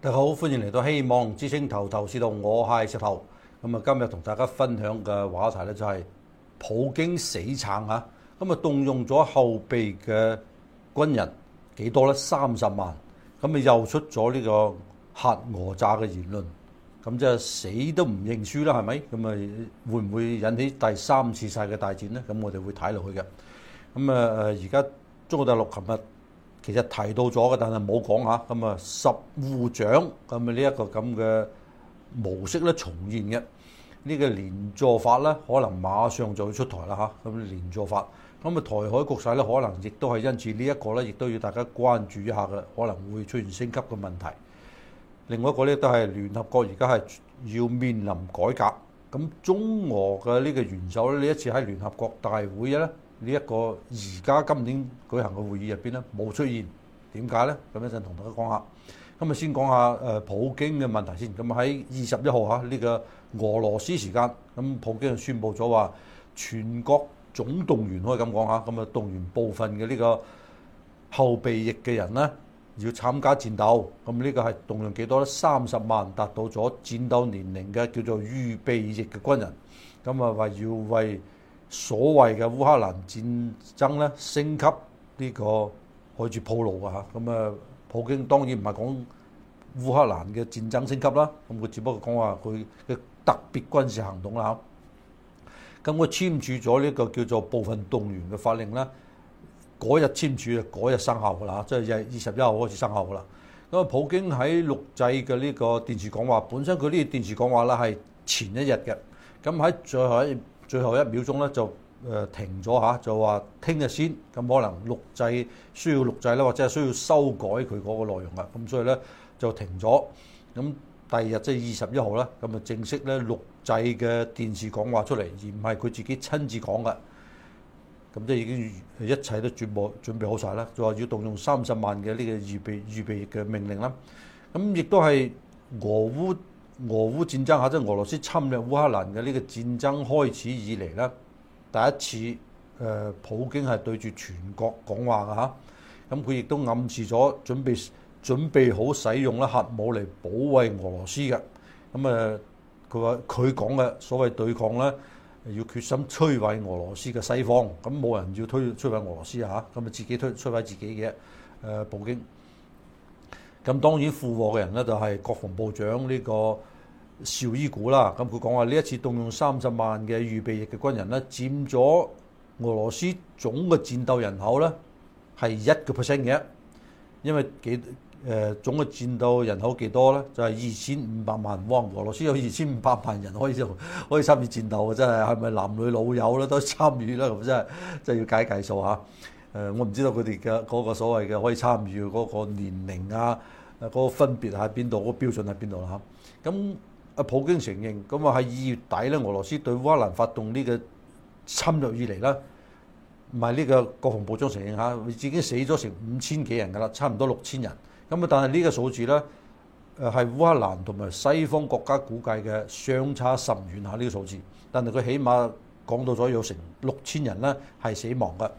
大家好，歡迎嚟到希望之星頭頭是道，我係石頭。今日同大家分享嘅話題咧就係普京死撐嚇，動用咗後備嘅軍人幾多咧？30萬。又出咗呢個核訛詐嘅言論，即係死都唔認輸啦，係咪？會唔會引起第三次世界大戰呢？我哋會睇落去嘅。而家中國大陸琴日其實提到咗嘅，但係冇講下。十戶長呢一個咁嘅模式咧重現嘅呢個連坐法咧，可能馬上就會出台啦嚇。連坐法，台海局勢咧，可能亦都係因此呢一個咧，亦都要大家關注一下嘅，可能會出現升級嘅問題。另外一個咧都係聯合國而家係要面臨改革。中俄嘅呢個元首咧，呢一次喺聯合國大會咧。呢一個而家今年舉行嘅會議入邊咧冇出現，點解咧？一陣同大家講下。先講下普京嘅問題先。喺21號呢個俄羅斯時間，普京就宣布咗話全國總動員，可以咁講下。動員部分嘅呢個後備役嘅人咧要參加戰鬥。呢個係動用幾多咧？30萬，達到咗戰鬥年齡嘅叫做預備役嘅軍人。話要為所謂嘅烏克蘭戰爭咧升級呢個開始鋪路啊！普京當然唔係講烏克蘭嘅戰爭升級啦，佢只不過講話佢嘅特別軍事行動啦嚇。佢簽署咗呢個叫做部分動員嘅法令啦，嗰日簽署啊，嗰日生效㗎啦，即係21號開始生效㗎啦。普京喺錄製嘅呢個電視講話，本身佢呢個電視講話咧係前一日嘅，喺最後一秒鐘咧就停咗嚇，就話聽日先。可能需要錄製咧，或者係需要修改佢嗰個內容啊。所以咧就停咗。第二日即係21號啦，正式咧錄製嘅電視講話出嚟，而唔係佢自己親自講嘅。即係已經一切都準備好晒啦。就話要動用30萬嘅呢個預備嘅命令啦。亦都係俄烏戰爭下，即係俄羅斯侵略烏克蘭嘅呢個戰爭開始以嚟咧，第一次普京係對住全國講話嘅嚇。佢亦都暗示咗準備好使用核武嚟保衛俄羅斯嘅。佢話佢講嘅所謂對抗咧，要決心摧毀俄羅斯嘅西方。冇人要摧毀俄羅斯嚇，自己摧毀自己嘅普京。當然附和嘅人咧就係國防部長呢個紹伊古啦。佢講話呢一次動用30萬嘅預備役嘅軍人咧，佔咗俄羅斯總嘅戰鬥人口咧係1% 嘅。因為總嘅戰鬥人口幾多咧？就係2500萬。哇！俄羅斯有2500萬人可以參與戰鬥嘅，真係咪男女老幼咧都參與啦？咁真係要計數嚇。我唔知道佢哋嘅嗰個所謂嘅可以參與嗰個年齡啊，嗰個分別喺邊度，嗰個標準喺邊度啦嚇。普京承認，喺2月底咧，俄羅斯對烏克蘭發動呢個侵略以嚟啦，唔係呢個國防部長承認嚇，已經死咗成5000幾人㗎啦，差唔多6000人。但係呢個數字咧，係烏克蘭同埋西方國家估計嘅相差甚遠嚇，呢個數字。但係佢起碼講到咗有成6000人咧係死亡嘅。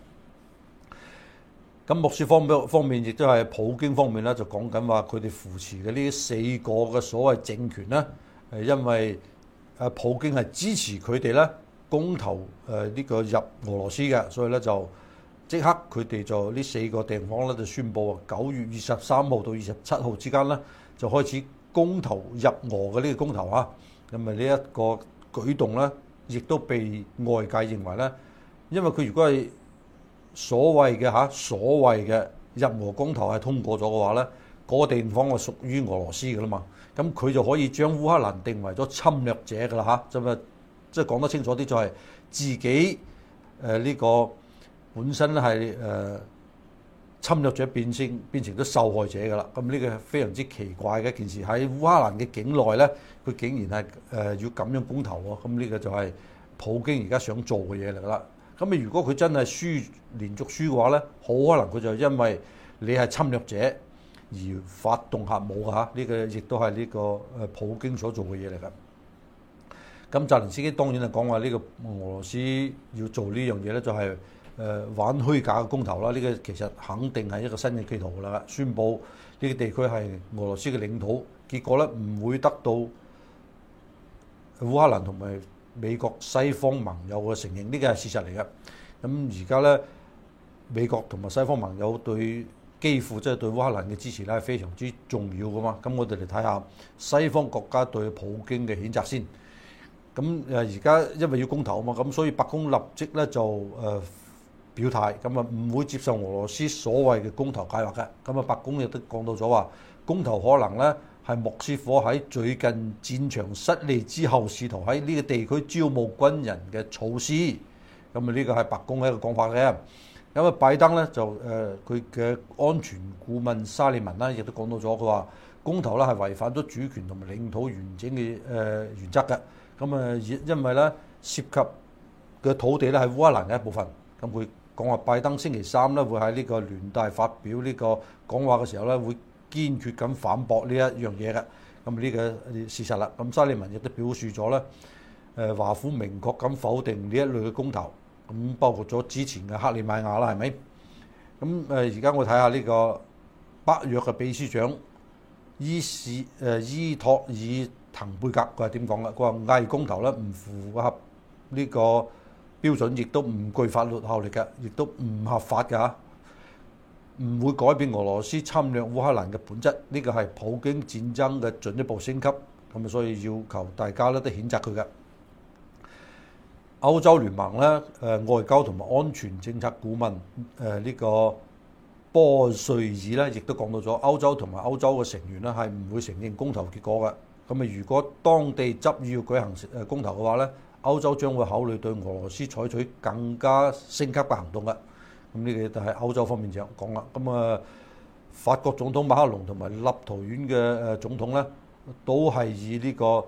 莫斯科方面亦都係普京方面咧，就講緊話佢哋扶持嘅呢4個嘅所謂政權咧，因為普京係支持佢哋咧公投呢個入俄羅斯嘅，所以咧就即刻佢哋就呢4個地方咧就宣布9月23號到27號之間咧就開始公投入俄嘅呢個公投啊。呢一個舉動咧，亦都被外界認為咧，因為佢如果係所謂嘅入俄公投係通過咗嘅話咧，嗰個地方係屬於俄羅斯嘅啦嘛。佢就可以將烏克蘭定為咗侵略者嘅啦嚇。即係講得清楚啲，就係自己呢個本身係侵略者變成咗受害者嘅啦。呢個係非常之奇怪嘅一件事。喺烏克蘭嘅境內咧，佢竟然係要咁樣公投喎。呢個就係普京而家想做嘅嘢嚟啦。如果佢真係連續輸嘅話咧，好可能佢就因為你係侵略者而發動核武嘅嚇。呢個亦都係呢個普京所做嘅嘢嚟㗎。澤連斯基當然係講話呢個俄羅斯要做呢樣嘢咧，就係玩虛假嘅公投啦。呢個其實肯定係一個新嘅企圖啦。宣佈呢個地區係俄羅斯嘅領土， 結果咧唔會得到烏克蘭同埋美國西方盟友嘅承認，呢個係事實嚟嘅。咁而家咧美國同埋西方盟友對基輔即係對烏克蘭嘅支持咧係非常之重要噶嘛。咁我哋嚟睇下西方國家對普京嘅譴責先。咁而家因為要公投啊嘛，咁所以白宮立即咧就表態，咁啊唔會接受俄羅斯所謂嘅公投計劃嘅。咁啊白宮亦都講到咗話，公投可能咧係莫斯科喺最近戰場失利之後，試圖喺呢個地區招募軍人嘅措施。咁啊呢個係白宮嘅一個講法嘅。咁啊拜登咧就佢嘅安全顧問沙利文啦，亦都講到咗，佢話公投咧係違反咗主權同埋領土完整嘅原則嘅。咁啊因為咧涉及嘅土地咧係烏克蘭嘅一部分。咁佢講話拜登星期三咧會喺呢個聯大發表呢個講話嘅時候咧，會堅決咁反駁呢一樣嘢嘅。咁呢個事實啦。咁沙利文亦都表示咗咧，華府明確咁否定呢一類嘅公投。咁包括咗之前嘅克里米亞啦，係咪？咁而家我睇下呢個北約嘅秘書長伊托爾滕貝格，佢係點講嘅？佢話偽公投咧唔符合呢個標準，亦都唔具法律效力嘅，亦都唔合法嘅嚇，唔會改變俄羅斯侵略烏克蘭嘅本質。呢個係普京戰爭嘅進一步升級，咁啊，所以要求大家咧都譴責佢嘅。歐洲聯盟咧，外交同埋安全政策顧問呢個波瑞爾咧，亦都講到咗歐洲同埋歐洲嘅成員咧係唔會承認公投結果嘅。咁啊，如果當地執意要舉行公投嘅話咧，歐洲將會考慮對俄羅斯採取更加升級嘅行動嘅。咁呢個就係歐洲方面講啦。咁啊，法國總統馬克龍同埋立陶宛嘅總統咧，都係以呢個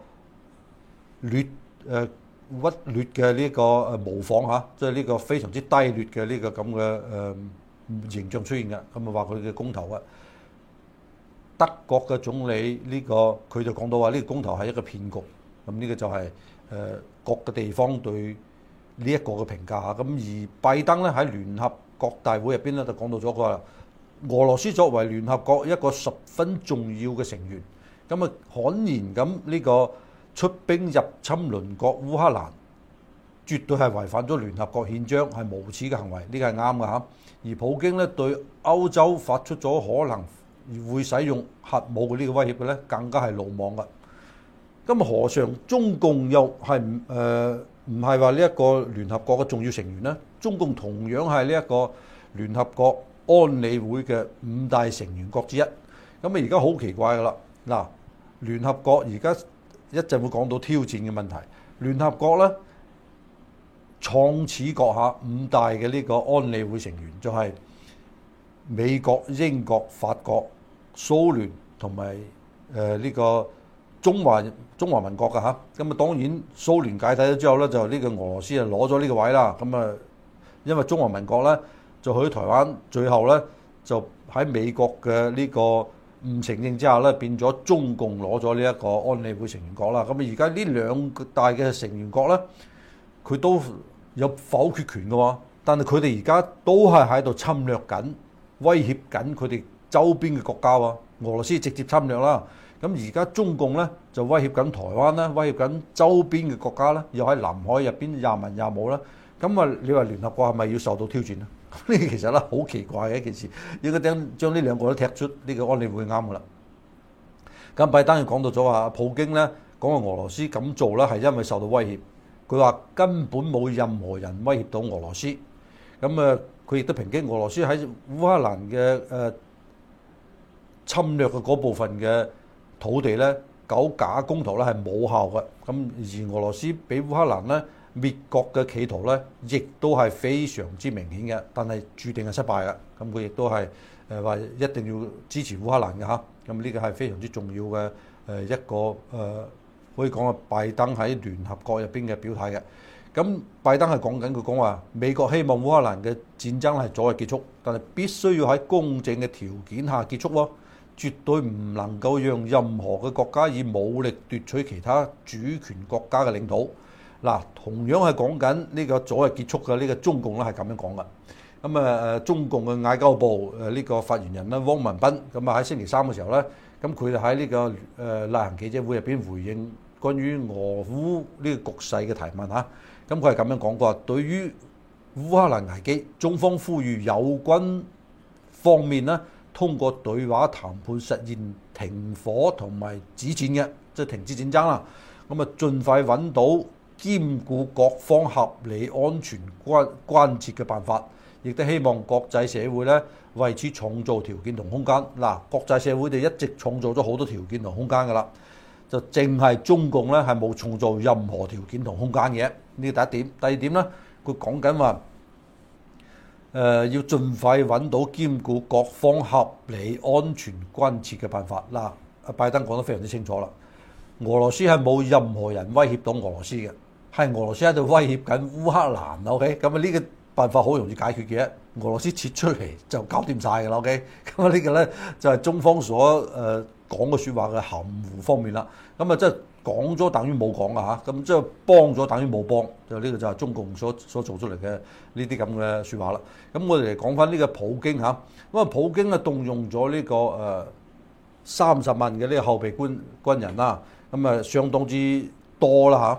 屈劣嘅呢個模仿嚇，即係呢個非常之低劣嘅呢個咁嘅形象出現嘅。咁啊話佢嘅公投啊，德國嘅總理呢個佢就講到話呢個公投係一個騙局。咁呢個就係各個地方對呢一個嘅評價嚇。咁而拜登咧喺聯合國大會入邊咧就講到咗，佢話俄羅斯作為聯合國一個十分重要嘅成員，咁啊悍然咁呢個出兵入侵鄰國烏克蘭，絕對係違反咗聯合國憲章，係無恥嘅行為，呢個係啱嘅嚇。而普京咧對歐洲發出咗可能會使用核武嘅呢個威脅嘅咧，更加係魯莽嘅。咁何嘗中共又係唔係話呢一個聯合國嘅重要成員呢？中共同樣係呢一個聯合國安理會嘅5大成員國之一。咁啊而家好奇怪㗎啦！嗱，聯合國而家一陣會講到挑戰嘅問題。聯合國咧創始國下5大嘅呢個安理會成員就係美國、英國、法國、蘇聯同埋呢個中華民國㗎嚇。咁啊當然蘇聯解體咗之後咧，就呢個俄羅斯就攞咗呢個位啦。咁啊因為中華民國咧就去台灣，最後咧就喺美國嘅呢個唔承認之下咧，變咗中共攞咗呢一個安理會成員國啦。咁啊，而家呢兩大嘅成員國咧，佢都有否決權嘅喎。但係佢哋而家都係喺度侵略緊、威脅緊佢哋周邊嘅國家喎。俄羅斯直接侵略啦。咁而家中共咧就威脅緊台灣啦，威脅緊周邊嘅國家啦，又喺南海入邊廿文廿武啦。咁啊，你話聯合國係咪要受到挑戰啊？呢其實咧好奇怪嘅一件事，應該將呢兩個都踢出呢個安理會啱㗎啦。咁拜登又講到咗話，普京咧講話俄羅斯咁做咧係因為受到威脅，佢話根本冇任何人威脅到俄羅斯。咁啊，佢亦都抨擊俄羅斯喺烏克蘭嘅侵略嘅嗰部分嘅土地咧搞假公投咧係冇效嘅。咁而俄羅斯俾烏克蘭咧滅國嘅企圖咧，亦都係非常之明顯嘅，但係注定係失敗嘅。咁佢亦都係話一定要支持烏克蘭嘅嚇。咁呢個係非常之重要嘅一個可以講係拜登喺聯合國入邊嘅表態嘅。咁拜登係佢講話美國希望烏克蘭嘅戰爭係早日結束，但係必須要喺公正嘅條件下結束喎，絕對唔能夠讓任何嘅國家以武力奪取其他主權國家嘅領土。嗱，同樣係講緊呢個早日結束嘅呢個中共咧係咁樣講嘅。咁中共嘅外交部呢個發言人咧汪文斌咁啊喺星期三嘅時候咧， 咁佢哋喺呢個例行記者會入邊回應關於俄烏呢個局勢嘅提問嚇，咁佢係咁樣講過：對於烏克蘭危機，中方呼籲有關方面呢，通過對話談判實現停火同埋止戰嘅，即係停止戰爭啦。咁啊，盡快揾到兼顧各方合理安全關切嘅辦法，亦都希望國際社會咧為此創造條件同空間。嗱，國際社會哋一直創造咗好多條件同空間㗎啦，就淨係中共咧係冇創造任何條件同空間嘅。呢個第一點。第二點咧，佢講緊話要盡快揾到兼顧各方合理安全關切嘅辦法。嗱，拜登講得非常之清楚啦，俄羅斯係冇任何人威脅到俄羅斯嘅，係俄羅斯喺度威脅緊烏克蘭。OK， 咁啊呢個辦法好容易解決嘅，俄羅斯撤出嚟就搞掂晒㗎啦。OK， 咁啊呢個咧就係中方所講嘅説話嘅含糊方面啦。咁啊即係講咗等於冇講啊嚇，咁即係幫咗等於冇幫，就呢個就係中共所做出嚟嘅呢啲咁嘅説話啦。咁我哋嚟講翻呢個普京嚇，咁啊普京啊動用咗呢個30萬嘅呢個後備軍人啦，咁啊相當之多啦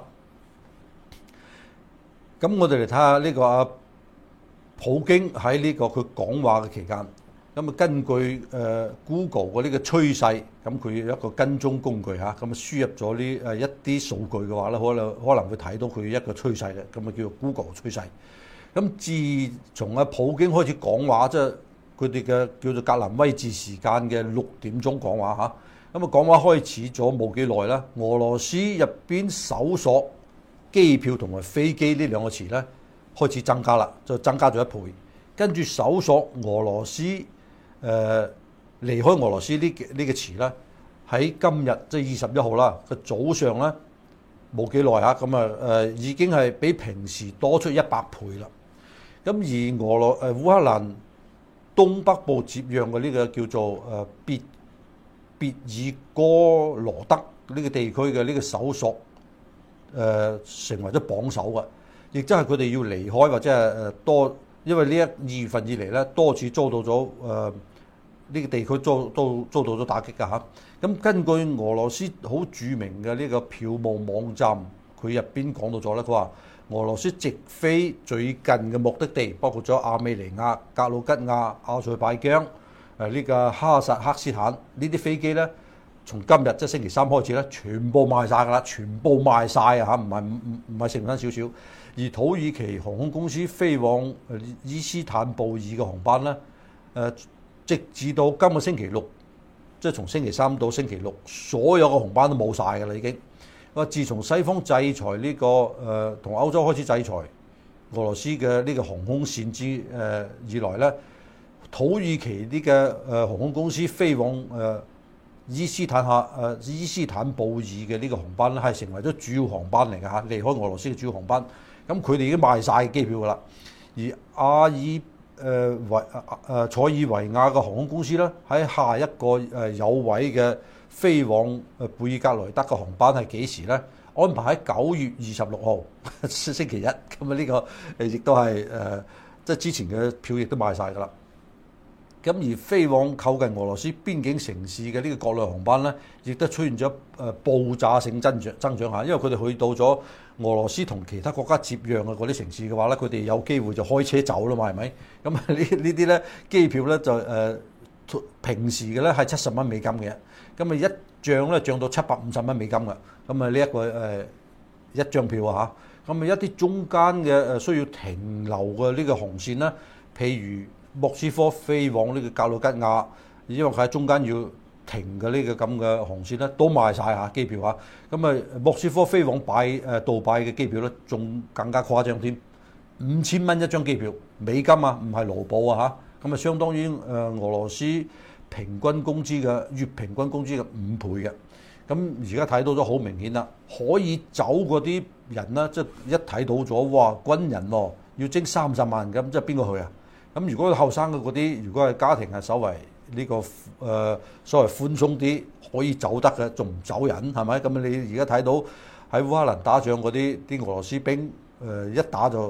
嚇。咁我哋嚟睇下呢個普京喺呢個佢講話嘅期間，咁啊根據Google 嘅呢個趨勢，咁佢有一個跟蹤工具嚇，咁啊輸入咗呢一啲數據嘅話咧，可能會睇到佢一個趨勢嘅，咁啊叫做 Google 趨勢。咁自從普京開始講話，即係佢哋嘅叫做格林威治時間嘅6點鐘講話嚇，咁啊講話開始咗冇幾耐啦，俄羅斯入邊搜索機票同埋飛機呢兩個詞咧開始增加啦，就增加咗1倍。跟住搜索俄羅斯離開俄羅斯呢個詞咧，喺今日即係21號啦嘅早上咧冇幾耐嚇，咁啊已經係比平時多出100倍啦。咁而烏克蘭東北部接壤嘅呢個叫做別爾哥羅德呢個地區嘅呢個搜索成為咗榜首嘅，亦即係佢哋要離開或者係多，因為呢2月份以嚟咧多次遭到咗呢個地區遭到咗打擊㗎嚇。咁根據俄羅斯好著名嘅呢個票務網站，佢入邊講到咗咧，佢話俄羅斯直飛最近嘅目的地，包括咗亞美尼亞、格魯吉亞、阿塞拜疆、呢個哈薩克斯坦呢啲飛機咧，從今日即係星期3開始咧，全部賣晒㗎啦，全部賣晒啊嚇，唔係剩翻少少。而土耳其航空公司飛往伊斯坦布爾嘅航班咧，直至到今個星期6，即係從星期3到星期6，所有嘅航班都冇晒㗎啦已經。自從西方制裁呢個同歐洲開始制裁俄羅斯嘅呢個航空線以來咧，土耳其呢個航空公司飛往伊斯坦布爾嘅呢個航班咧，係成為咗主要航班嚟㗎嚇，離開俄羅斯嘅主要航班。咁佢哋已經賣晒機票㗎啦。而塞爾維亞嘅航空公司咧，喺下一個有位嘅飛往貝爾格萊德嘅航班係幾時咧？安排喺9月26號星期一。咁啊呢個亦都係即係之前嘅票亦都賣晒㗎啦。咁而飛往靠近俄羅斯邊境城市嘅呢個國內航班咧，亦都出現咗爆炸性增長嚇，因為佢哋去到咗俄羅斯同其他國家接壤嘅嗰啲城市嘅話咧，佢哋有機會就開車走啦嘛，係咪？咁啊呢啲咧機票咧就平時嘅咧係70蚊美金嘅，咁啊一漲咧漲到750蚊美金㗎，咁啊呢一個一張票啊嚇，咁啊一啲中間嘅需要停留嘅呢個航線咧，譬如莫斯科飛往呢個格魯吉亞，因為佢喺中間要停嘅呢個咁嘅航線咧，都賣晒嚇機票嚇。咁啊，莫斯科飛往杜拜嘅機票咧，仲更加誇張添，5000蚊一張機票，美金啊，唔係盧布啊嚇。咁啊，相當於俄羅斯平均工資嘅月平均工資嘅5倍嘅。咁而家睇到咗好明顯啦，可以走嗰啲人啦，即係一睇到咗，哇，軍人喎，要徵30萬咁，即係邊個去啊？咁如果後生嘅嗰啲，如果係家庭係稍為呢個所謂寬鬆啲，可以走得嘅，仲唔走人係咪？咁你而家睇到喺烏克蘭打仗嗰啲俄羅斯兵，一打就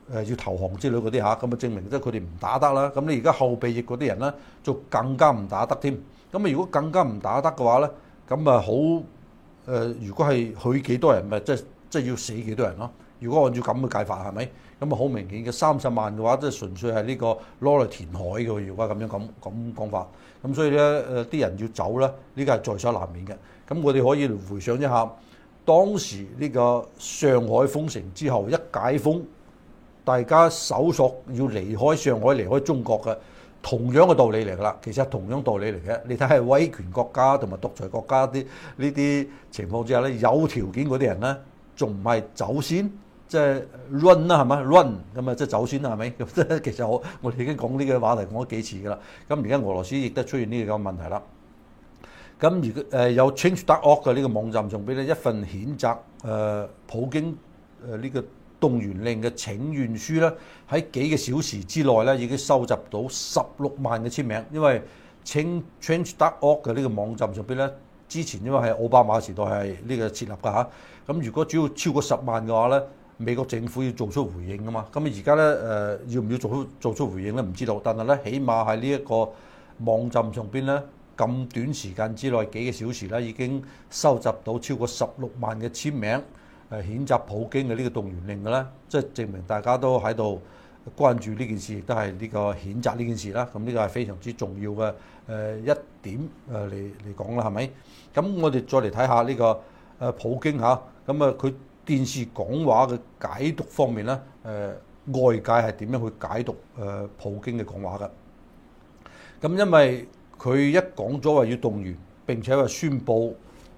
要投降之類嗰啲嚇，咁啊證明即係佢哋唔打得啦。咁你而家後備役嗰啲人咧，就更加唔打得添。咁啊如果更加唔打得嘅話咧，咁啊好如果係許幾多人咪即係要死幾多人咯？如果按照咁嘅計法係咪？咁啊好明顯嘅30萬嘅話，即係純粹係呢個攞嚟填海嘅喎。如果咁樣咁講法，咁所以咧啲人要走咧，呢個係在所難免嘅。咁我哋可以回想一下，當時呢個上海封城之後一解封，大家搜索要離開上海、離開中國嘅，同樣嘅道理嚟㗎啦。其實係同樣道理嚟嘅。你睇下威權國家同埋獨裁國家啲呢啲情況之下咧，有條件嗰啲人咧，仲唔係走先？即係 run 啦，係咪 run 咁啊？即係走先啦，係咪？咁即係其實我哋已經講呢個話題講咗幾次㗎啦。咁而家俄羅斯亦都出現呢個咁嘅問題啦。咁如果有 Change.org 嘅呢個網站上邊咧，一份譴責普京呢個動員令嘅請願書咧，喺幾個小時之內咧已經收集到16萬嘅簽名。因為 Change.org 嘅呢個網站上邊咧，之前因為係奧巴馬時代係呢個設立㗎嚇。咁如果只要超過10萬嘅話咧，美國政府要做出回應㗎嘛。咁啊而家咧要唔要做出回應咧？唔知道。但係咧，起碼喺呢一個網站上邊咧，咁短時間之內幾個小時咧，已經收集到超過16萬嘅簽名，譴責普京嘅呢個動員令嘅咧，即係證明大家都喺度關注呢件事，亦都係呢個譴責呢件事啦。咁呢個係非常之重要嘅一點嚟講啦，係咪？咁我哋再嚟睇下呢個普京嚇，咁啊佢電視講話嘅解讀方面咧，外界係點樣去解讀普京嘅講話嘅？咁因為佢一講咗話要動員，並且話宣佈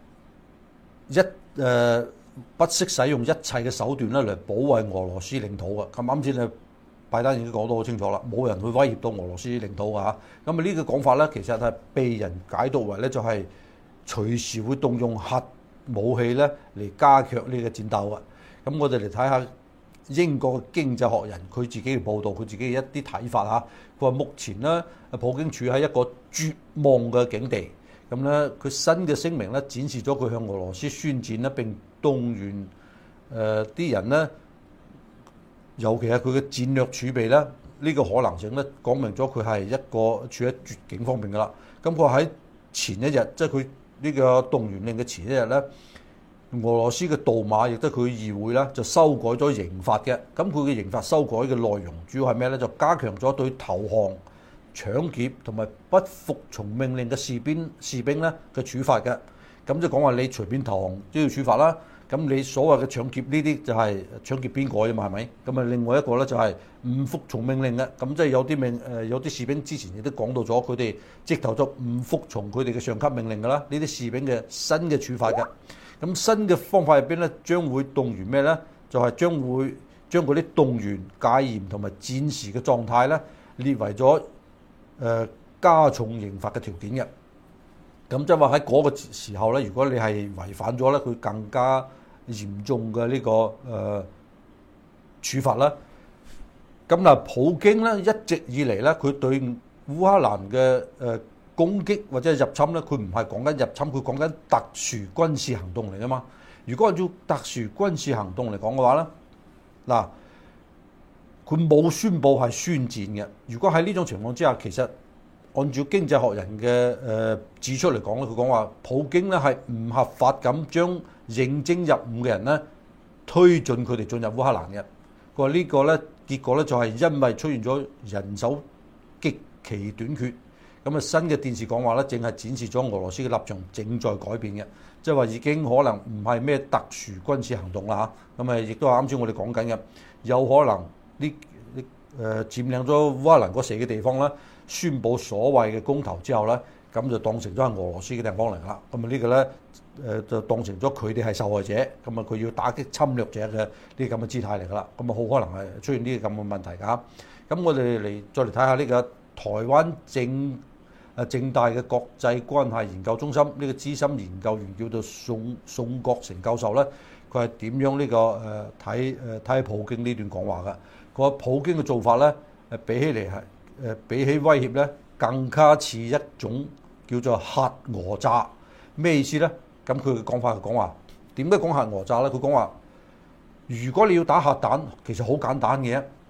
不惜使用一切嘅手段咧嚟保衛俄羅斯領土嘅。咁啱先拜登已經講得好清楚啦，冇人會威脅到俄羅斯領土㗎嚇。咁啊呢個講法咧，其實係被人解讀為咧就係隨時會動用核武器咧嚟加強呢個戰鬥嘅。咁我哋嚟睇下英國嘅經濟學人佢自己嘅報導，佢自己嘅一啲睇法嚇。佢話目前咧，普京處喺一個絕望嘅境地。咁咧，佢新嘅聲明咧展示咗佢向俄羅斯宣戰咧，並動員啲人咧，尤其係佢嘅戰略儲備咧，呢個可能性咧講明咗佢係一個處喺絕境方面㗎啦。咁佢喺前一日，即係佢呢個動員令嘅前一日咧，俄羅斯嘅杜馬亦都佢議會咧就修改咗刑法嘅。咁佢嘅刑法修改嘅內容主要係咩咧？就加強咗對投降、搶劫同埋不服從命令嘅士兵咧嘅處罰嘅。咁即係講話你隨便投降都要處罰啦。咁你所謂嘅搶劫呢啲就係搶劫邊個啫嘛？係咪？咁啊另外一個咧就係唔服從命令嘅。咁即係有啲士兵之前亦都講到咗，佢哋直頭就唔服從佢哋嘅上級命令㗎啦。呢啲士兵嘅新嘅處罰嘅。咁新嘅方法入邊咧，將會動員咩咧？就係將嗰啲動員戒嚴同埋戰時嘅狀態咧列為咗加重刑罰嘅條件嘅。咁即係話喺嗰個時候咧，如果你係違反咗咧，佢更加嚴重嘅呢個處罰啦。咁嗱，普京咧一直以嚟咧，佢對烏克蘭嘅攻擊或者入侵咧，佢唔係講緊入侵，佢講緊特殊軍事行動嚟噶嘛。如果按照特殊軍事行動嚟講嘅話咧，嗱，佢冇宣佈係宣戰嘅。如果喺呢種情況之下，其實按照經濟學人嘅指出嚟講咧，佢講話普京咧係唔合法咁將應徵入伍嘅人咧推進佢哋進入烏克蘭嘅。佢話呢個咧結果咧就係因為出現咗人手極其短缺。咁啊新嘅電視講話咧，正係展示咗俄羅斯嘅立場正在改變嘅，即係話已經可能唔係咩特殊軍事行動啦嚇。咁啊亦都係啱先我哋講緊嘅，有可能呢佔領咗烏克蘭嗰4個地方啦，宣佈所謂嘅公投之後咧，咁就當成咗係俄羅斯嘅地方嚟啦。咁啊呢個咧就當成咗佢哋係受害者，咁啊佢要打擊侵略者嘅呢啲咁嘅姿態嚟㗎啦。咁啊好可能係出現呢啲咁嘅問題㗎。咁我哋再嚟睇下呢個台灣政大嘅國際關係研究中心呢個資深研究員叫做宋國成教授咧，佢係點樣呢個睇普京呢段講話㗎？佢話普京嘅做法咧，比起威脅咧，更加似一種叫做核訛詐。咩意思咧？咁佢嘅講法係講話點解講核訛詐咧？佢講話如果你要打核彈，其實好簡單嘅，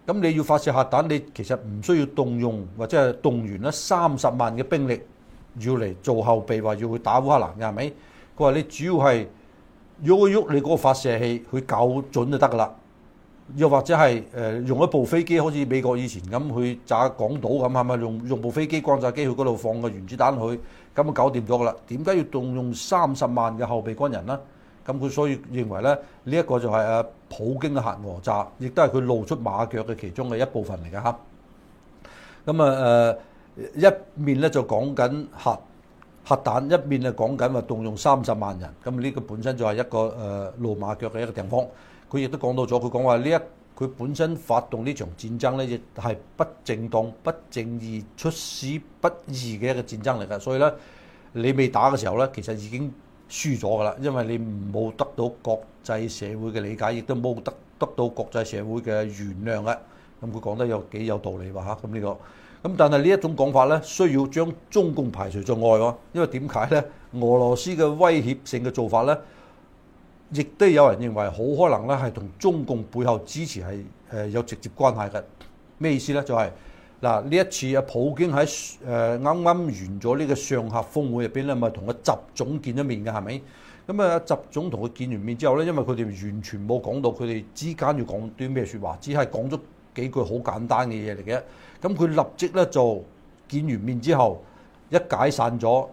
咁你要發射核彈，你其實唔需要動用或者係動員咧30萬嘅兵力要嚟做後備，話要去打烏克蘭嘅係咪？佢話你主要係喐一喐你嗰個發射器去校準就得㗎啦。又或者係用一部飛機，好似美國以前咁去炸港島咁，係咪用部飛機轟炸機去嗰度放個原子彈去，咁就搞掂咗㗎啦？點解要動用30萬嘅後備軍人呢？咁佢所以認為咧，呢一個就係普京嘅核訛詐，亦都係佢露出馬腳嘅其中嘅一部分嚟嘅嚇。咁一面咧就講緊核彈，一面就講緊話動用30萬人。咁呢個本身就係一個露馬腳嘅一個地方。佢亦都講到咗，佢講話佢本身發動呢場戰爭咧，亦係不正當、不正義、出師不義嘅一個戰爭嚟㗎。所以咧，你未打嘅時候咧，其實已經輸咗㗎啦，因為你冇得到國際社會嘅理解，亦都冇得到國際社會嘅原諒嘅。咁佢講得幾有道理喎嚇。咁呢個咁，但係呢一種講法咧，需要將中共排除在外喎。因為點解咧？俄羅斯嘅威脅性嘅做法咧，亦都有人認為好可能咧係同中共背後支持係有直接關係嘅。咩意思咧？就係嗱，呢一次普京喺啱啱完咗呢個上合峰會入邊咧，咪同個習總見咗面嘅係咪？咁習總同佢見完面之後咧，因為佢哋完全冇講到佢哋之間要講啲咩説話，只係講咗幾句好簡單嘅嘢嚟嘅。咁佢立即咧就見完面之後，一解散咗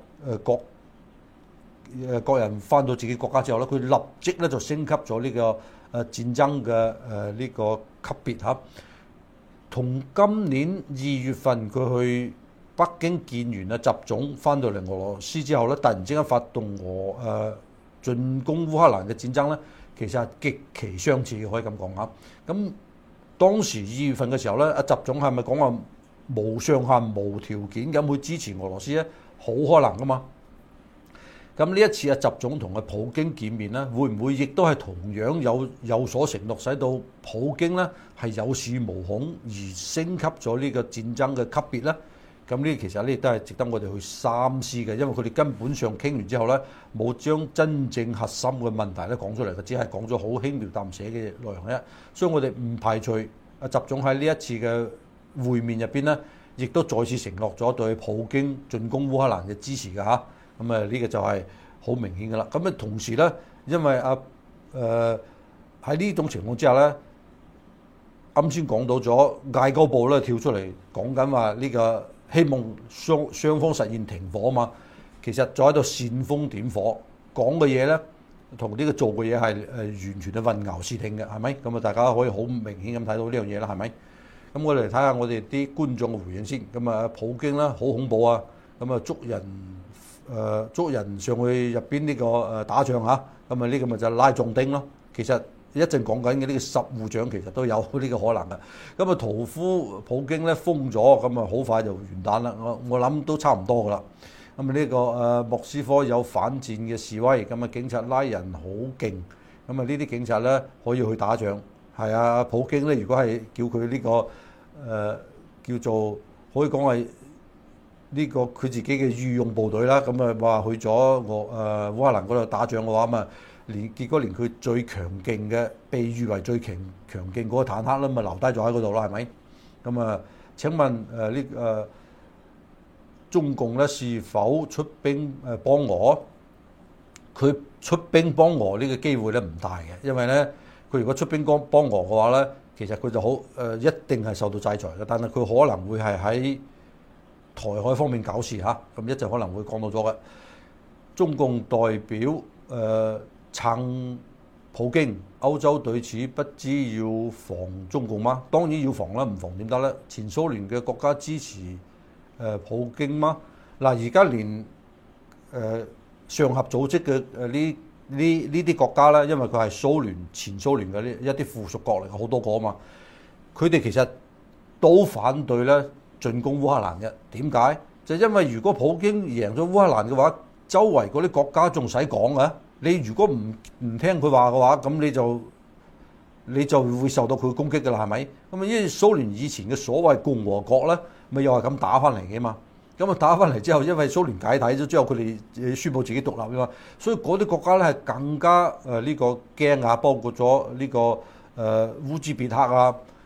各人翻到自己國家之後咧，佢立即咧就升級咗呢個戰爭嘅呢個級別嚇。同今年2月份佢去北京見完習總翻到嚟俄羅斯之後咧，突然之間發動進攻烏克蘭嘅戰爭咧，其實係極其相似嘅，可以咁講嚇。咁當時2月份嘅時候咧，習總係咪講話無上限、無條件咁去支持俄羅斯咧？好可能噶嘛。咁呢一次習總同普京見面咧，會唔會亦都係同樣有所承諾，使到普京咧係有恃無恐而升級咗呢個戰爭嘅級別咧？咁呢其實呢亦都係值得我哋去三思嘅，因為佢哋根本上傾完之後咧，冇將真正核心嘅問題咧講出嚟嘅，只係講咗好輕描淡寫嘅內容啫。所以我哋唔排除習總喺呢一次嘅會面入邊咧，亦都再次承諾咗對普京進攻烏克蘭嘅支持嘅嚇。咁呢個就係好明顯嘅啦。咁同時咧，因為喺呢種情況之下咧，啱先講到咗外交部咧跳出嚟講緊話呢個希望雙方實現停火啊嘛。其實就喺度煽風點火，講嘅嘢咧同呢個做嘅嘢係完全係混淆視聽嘅，係咪？咁大家可以好明顯咁睇到呢樣嘢啦，係咪？咁我哋嚟睇下我哋啲觀眾嘅回應先。咁普京咧好恐怖啊！咁捉人上去入邊呢個打仗嚇，咁呢個咪就拉壯丁咯。其實一陣講緊嘅呢個十戶長其實都有呢個可能嘅。咁屠夫普京咧封咗，咁好快就完蛋啦。我諗都差唔多噶啦。咁呢個莫斯科有反戰嘅示威，咁警察拉人好勁。咁呢啲警察咧可以去打仗。係啊，普京咧如果係叫佢呢個叫做可以講係呢個佢自己嘅御用部隊啦，咁話去咗烏克蘭嗰度打仗嘅話，咁結果連佢最強勁嘅被譽為最強勁嗰個坦克啦，咪留低咗喺嗰度啦，係咪？咁請問中共咧是否出兵幫俄？佢出兵幫俄呢個機會咧唔大嘅，因為咧佢如果出兵幫俄嘅話咧，其實佢就好一定係受到制裁嘅，但係佢可能會係喺台海方面搞事嚇，咁一陣可能會講到咗嘅。中共代表撐普京，歐洲對此不知要防中共嗎？當然要防啦，唔防點得咧？前蘇聯嘅國家支持普京嗎？嗱，而家連上合組織嘅呢啲國家咧，因為佢係前蘇聯嘅呢一啲附屬國嚟嘅，好多個啊嘛，佢哋其實都反對咧進攻烏克蘭嘅。點解？就因為如果普京贏咗烏克蘭嘅話，周圍嗰啲國家仲使講嘅？你如果唔聽佢話嘅話，咁你就會受到佢攻擊㗎啦，係咪？咁因為蘇聯以前嘅所謂共和國咧，咪又係咁打翻嚟嘅嘛。咁打翻嚟之後，因為蘇聯解體咗之後，佢哋宣布自己獨立啊嘛，所以嗰啲國家咧係更加呢個驚啊，包括咗呢個烏茲別克啊、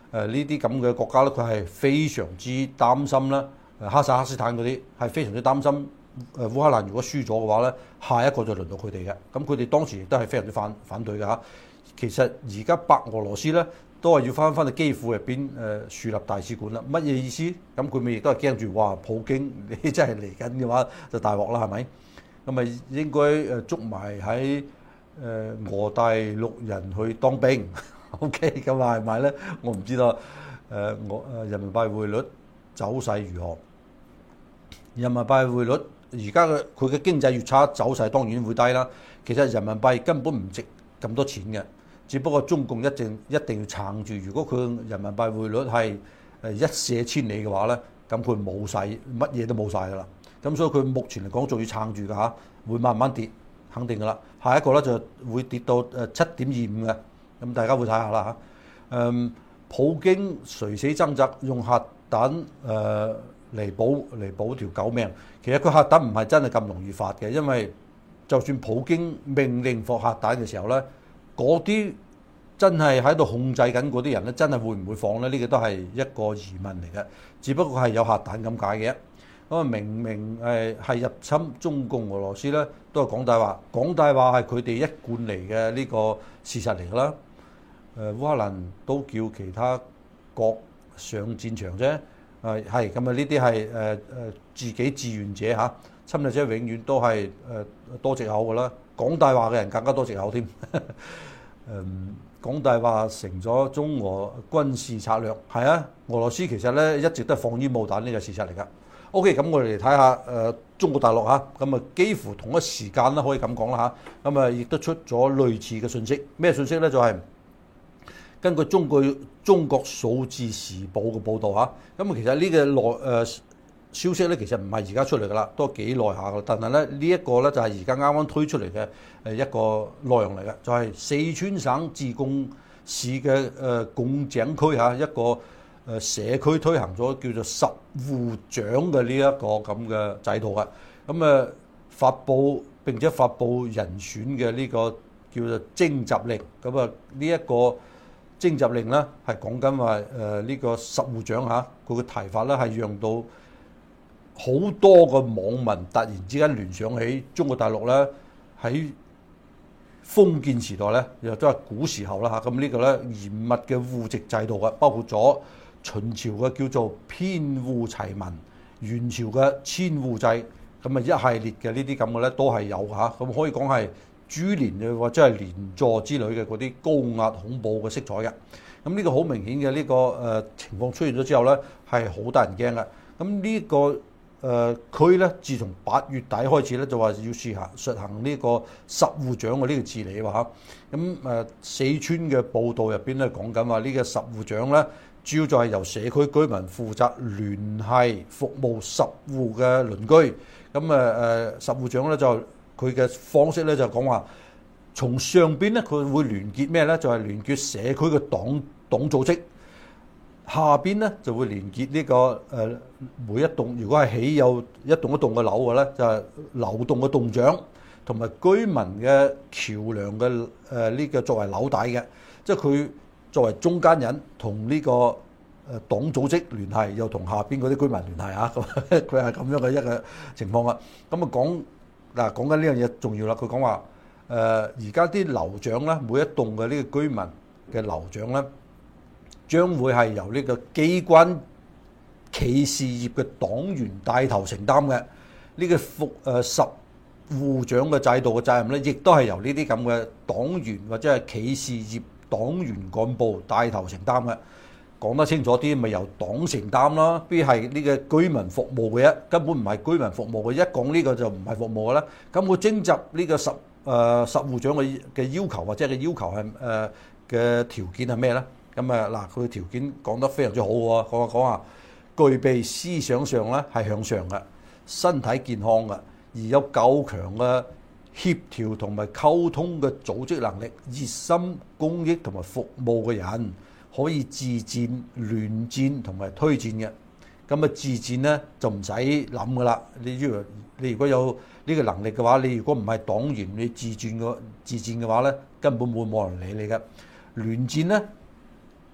呢啲咁嘅國家咧，佢係非常之擔心啦。哈薩克斯坦嗰啲係非常之擔心烏克蘭如果輸咗嘅話咧，下一個就輪到佢哋嘅。咁佢哋當時亦都係非常之反對嘅嚇。其實而家白俄羅斯咧都係要翻去基輔入邊樹立大使館啦。乜嘢意思？咁佢咪亦都係驚住哇，普京你真係嚟緊嘅話就大鑊啦，係咪？咁咪應該捉埋喺俄大陸人去當兵。OK， 咁係咪咧？我唔知道。人民幣匯率走勢如何？人民幣匯率而家佢嘅經濟越差，走勢當然會低啦。其實人民幣根本唔值咁多錢嘅，只不過中共一定要撐住。如果佢人民幣匯率係一瀉千里嘅話咧，咁佢冇晒，乜嘢都冇晒噶啦。咁所以佢目前嚟講仲要撐住㗎嚇，會慢慢跌，肯定㗎啦。下一個咧就會跌到7.25嘅，咁大家會睇下啦嚇。普京垂死掙扎用核彈嚟保條狗命，其實佢核彈唔係真係咁容易發嘅，因為就算普京命令放核彈嘅時候咧，嗰啲真係喺度控制緊嗰啲人咧，真係會唔會放咧？呢個都係一個疑問嚟嘅，只不過係有核彈咁解嘅。咁啊，明明係入侵中共俄羅斯咧，都係講大話，講大話係佢哋一貫嚟嘅呢個事實嚟㗎啦。烏克蘭都叫其他國上戰場啫，係咁啊！呢啲係自己志願者嚇，侵略者永遠都係多藉口㗎啦，講大話嘅人更加多藉口添。講大話成咗中俄軍事策略，係啊！俄羅斯其實咧一直都係放煙霧彈，呢個事實嚟㗎。OK，咁我哋嚟睇下中國大陸嚇，咁啊幾乎同一時間啦，可以咁講啦嚇，咁啊亦都出咗類似嘅信息。咩信息咧？就係根據中國數字時報嘅報導嚇，咁其實呢個消息咧，其實唔係而家出嚟噶啦，都幾耐下噶。但係咧呢一個咧就係而家啱啱推出嚟嘅一個內容嚟嘅，就係四川省自貢市嘅貢井區嚇一個社區推行咗叫做十戶長嘅呢一個咁嘅制度嘅。咁發布並且發布人選嘅呢個叫做徵集令。咁啊呢一個徵集令咧係講緊話呢個十戶長嚇佢嘅提法咧係讓到好多個網民突然之間聯想起中國大陸咧喺封建時代咧，又都係古時候啦嚇。咁呢個咧嚴密嘅戶籍制度嘅，包括咗秦朝嘅叫做編戶齊民，元朝嘅遷戶制，咁啊一系列嘅呢啲咁嘅咧都係有嚇。咁可以講係株連嘅或者係連坐之類嘅嗰啲高壓恐怖嘅色彩嘅。咁呢個好明顯嘅呢個情況出現咗之後咧，係好得人驚嘅。咁呢個區咧，自從8月底開始咧，就話要實行呢個十戶長嘅呢個治理喎嚇。咁四川嘅報道入邊咧講緊話呢個十戶長咧，主要就係由社區居民負責聯繫服務十戶嘅鄰居。咁十戶長咧就佢嘅方式咧就講話，從上邊咧佢會聯結咩咧？就係聯結社區嘅黨組織。下邊咧就會連結呢個每一棟，如果係起有一棟一棟嘅樓嘅咧，就係流動嘅棟長同埋居民嘅橋梁嘅呢個作為紐帶嘅，即係佢作為中間人同呢個黨組織聯繫，又同下邊嗰啲居民聯繫啊，佢係咁樣嘅一個情況啊。咁啊講緊呢樣嘢重要啦。佢講話而家啲樓長咧，每一棟嘅呢個居民嘅樓長咧，將會係由呢個機關企事業嘅黨員帶頭承擔嘅。呢個十戶長嘅制度嘅責任咧，亦都係由呢啲咁嘅黨員或者係企事業黨員幹部帶頭承擔嘅。講得清楚啲，咪由黨承擔啦，邊係呢個居民服務嘅啫，根本唔係居民服務嘅。一講呢個就唔係服務嘅啦。咁佢徵集呢個十戶長嘅要求或者嘅要求係嘅條件係咩咧？咁嗱，佢嘅條件講得非常之好喎，講話具備思想上咧係向上嘅，身體健康嘅，而有夠強嘅協調同埋溝通嘅組織能力，熱心公益同埋服務嘅人，可以自薦、聯薦同埋推薦嘅。咁自薦咧就唔使諗噶啦，你如果有呢個能力嘅話，你如果唔係黨員，你自薦嘅話咧，根本冇人理你嘅。聯薦咧，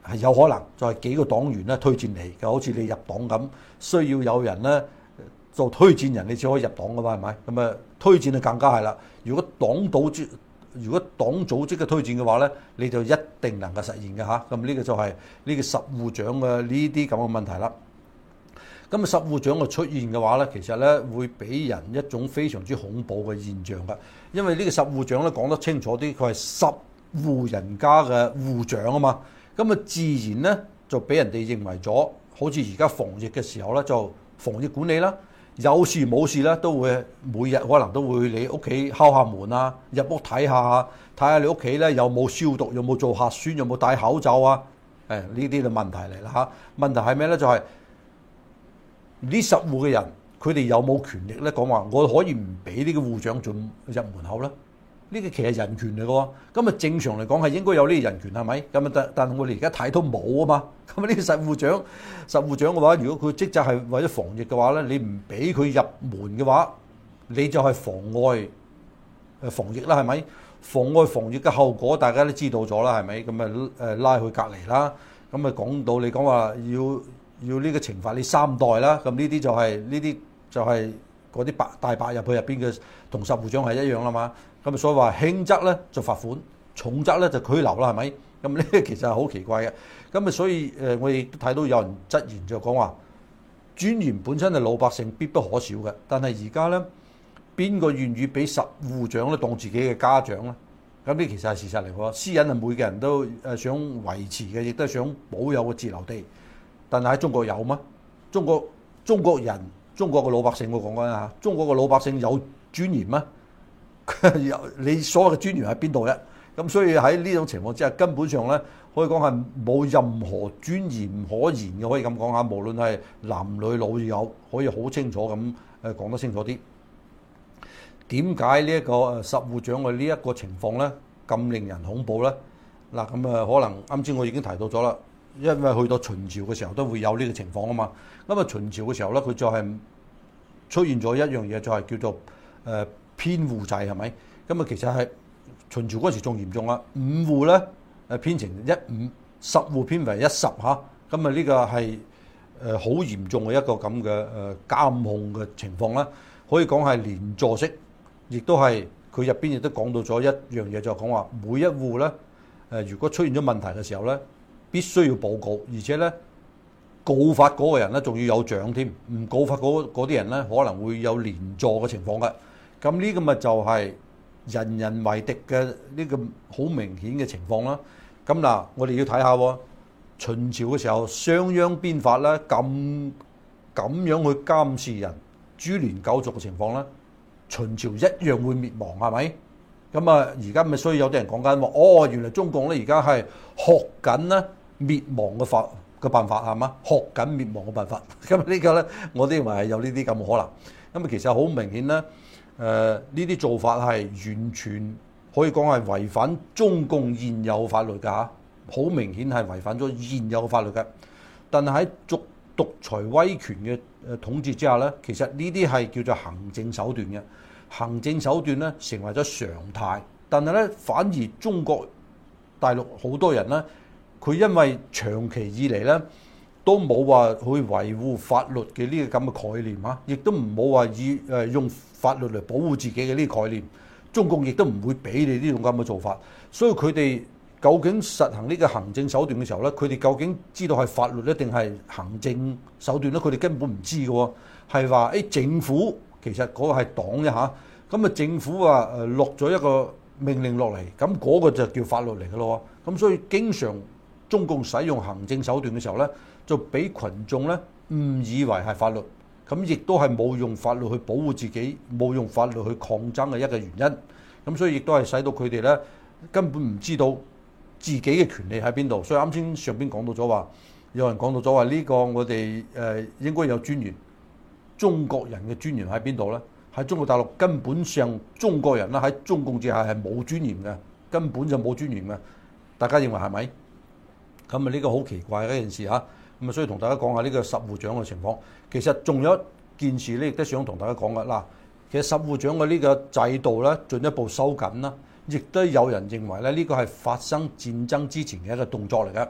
係有可能就係幾個黨員咧推薦你，就好似你入黨咁，需要有人咧做推薦人，你先可以入黨噶嘛，係咪？咁啊推薦就更加係啦。如果黨組織嘅推薦嘅話咧，你就一定能夠實現嘅嚇。咁呢個就係呢個實務長嘅呢啲咁嘅問題啦。咁啊實務長嘅出現嘅話咧，其實咧會俾人一種非常之恐怖嘅現象㗎，因為呢個實務長咧講得清楚啲，佢係10戶人家嘅戶長啊嘛。咁啊自然咧就俾人哋認為咗，好似而家防疫嘅時候咧就防疫管理啦，有事冇事咧都會每日可能都會你屋企敲下門啊，入屋睇下你屋企咧有冇消毒，有冇做核酸，有冇戴口罩啊？呢啲就問題嚟啦嚇。問題係咩咧？就係呢10戶嘅人，佢哋有冇權力咧講話我可以唔俾呢個戶長進入門口咧？呢個其實人權嚟嘅喎，咁啊正常嚟講係應該有呢個人權係咪？咁啊但係我哋而家睇到冇啊嘛。咁啊呢個實務長嘅話，如果佢職責係為咗防疫嘅話咧，你唔俾佢入門嘅話，你就係妨礙防疫啦，係咪？妨礙防疫嘅後果大家都知道咗啦，係咪？咁啊拉去隔離啦，咁啊講到你講話要呢個懲罰你3代啦，咁呢啲就係嗰啲大白入去入邊嘅同實務長係一樣啦嘛。咁所以話輕則咧就罰款，重則咧就拘留啦，係咪？咁呢個其實係好奇怪嘅。咁啊所以我亦都睇到有人質疑就講話尊嚴本身係老百姓必不可少嘅，但係而家咧邊個願意俾實務長咧當自己嘅家長咧？咁呢其實係事實嚟喎。私隱係每個人都想維持嘅，亦都係想保有個自留地。但係喺中國有嗎？中國嘅老百姓我講緊啊，中國嘅老百姓有尊嚴咩？你所有嘅尊嚴喺邊度啫？咁所以喺呢種情況之下，根本上咧可以講係冇任何尊嚴可言嘅，可以咁講下。無論係男女老幼，可以好清楚咁講得清楚啲。點解呢一個實務長嘅呢一個情況咧咁令人恐怖咧？嗱咁可能啱先我已經提到咗啦，因為去到秦朝嘅時候都會有呢個情況啊嘛。咁啊秦朝嘅時候咧，佢就係出現咗一樣嘢，就係叫做編戶制，係咪？咁啊其實係秦朝嗰時仲嚴重啦，5戶咧編成15，10戶編為10嚇。咁啊呢個係好嚴重嘅一個咁嘅監控嘅情況啦，可以講係連坐式，亦都係佢入邊亦都講到咗一樣嘢，就係講話每一戶咧如果出現咗問題嘅時候咧，必須要報告，而且咧告發嗰個人咧仲要有獎添，唔告發嗰啲人咧可能會有連坐嘅情況嘅。咁呢個咪就係人人為敵嘅呢個好明顯嘅情況啦。咁嗱，我哋要睇下喎，秦朝嘅時候商鞅變法咧咁樣去監視人，株連九族嘅情況咧，秦朝一樣會滅亡，係咪？咁啊，而家咪所以有啲人講緊話，原來中國咧而家係學緊咧滅亡嘅辦法係嘛？學緊滅亡嘅辦法。咁呢個咧，我都認為係有呢啲咁嘅可能。咁啊，其實好明顯咧。呢啲做法係完全可以講係違反中共現有法律㗎嚇，好明顯係違反咗現有法律嘅。但係喺獨裁威權嘅統治之下咧，其實呢啲係叫做行政手段嘅，行政手段咧成為咗常態。但係咧，反而中國大陸好多人咧，佢因為長期以嚟咧，都冇話去維護法律嘅呢個咁嘅概念嚇，亦都唔好話用法律嚟保護自己嘅呢個概念。中共亦都唔會俾你呢種咁嘅做法，所以佢哋究竟實行呢個行政手段嘅時候咧，佢哋究竟知道係法律咧定係行政手段咧？佢哋根本唔知嘅喎，係話政府其實嗰個係黨啫嚇，咁啊政府話落咗一個命令落嚟，咁嗰個就叫法律嚟嘅咯。咁所以經常中共使用行政手段嘅時候咧，就俾群眾咧誤以為係法律，咁亦都係冇用法律去保護自己，冇用法律去抗爭嘅一個原因。咁所以亦都係使到佢哋咧根本唔知道自己嘅權利喺邊度。所以啱先上邊講到咗話，有人講到咗話呢個我哋應該有尊嚴，中國人嘅尊嚴喺邊度咧？喺中國大陸根本上中國人咧喺中共之下係冇尊嚴嘅，根本就冇尊嚴嘅。大家認為係咪？咁啊呢個好奇怪嘅一件事嚇。咁啊，所以同大家講下呢個實務長嘅情況。其實仲有一件事咧，亦都想同大家講嘅嗱。其實實務長嘅呢個制度咧，進一步收緊啦，亦都有人認為咧呢個係發生戰爭之前嘅一個動作嚟嘅。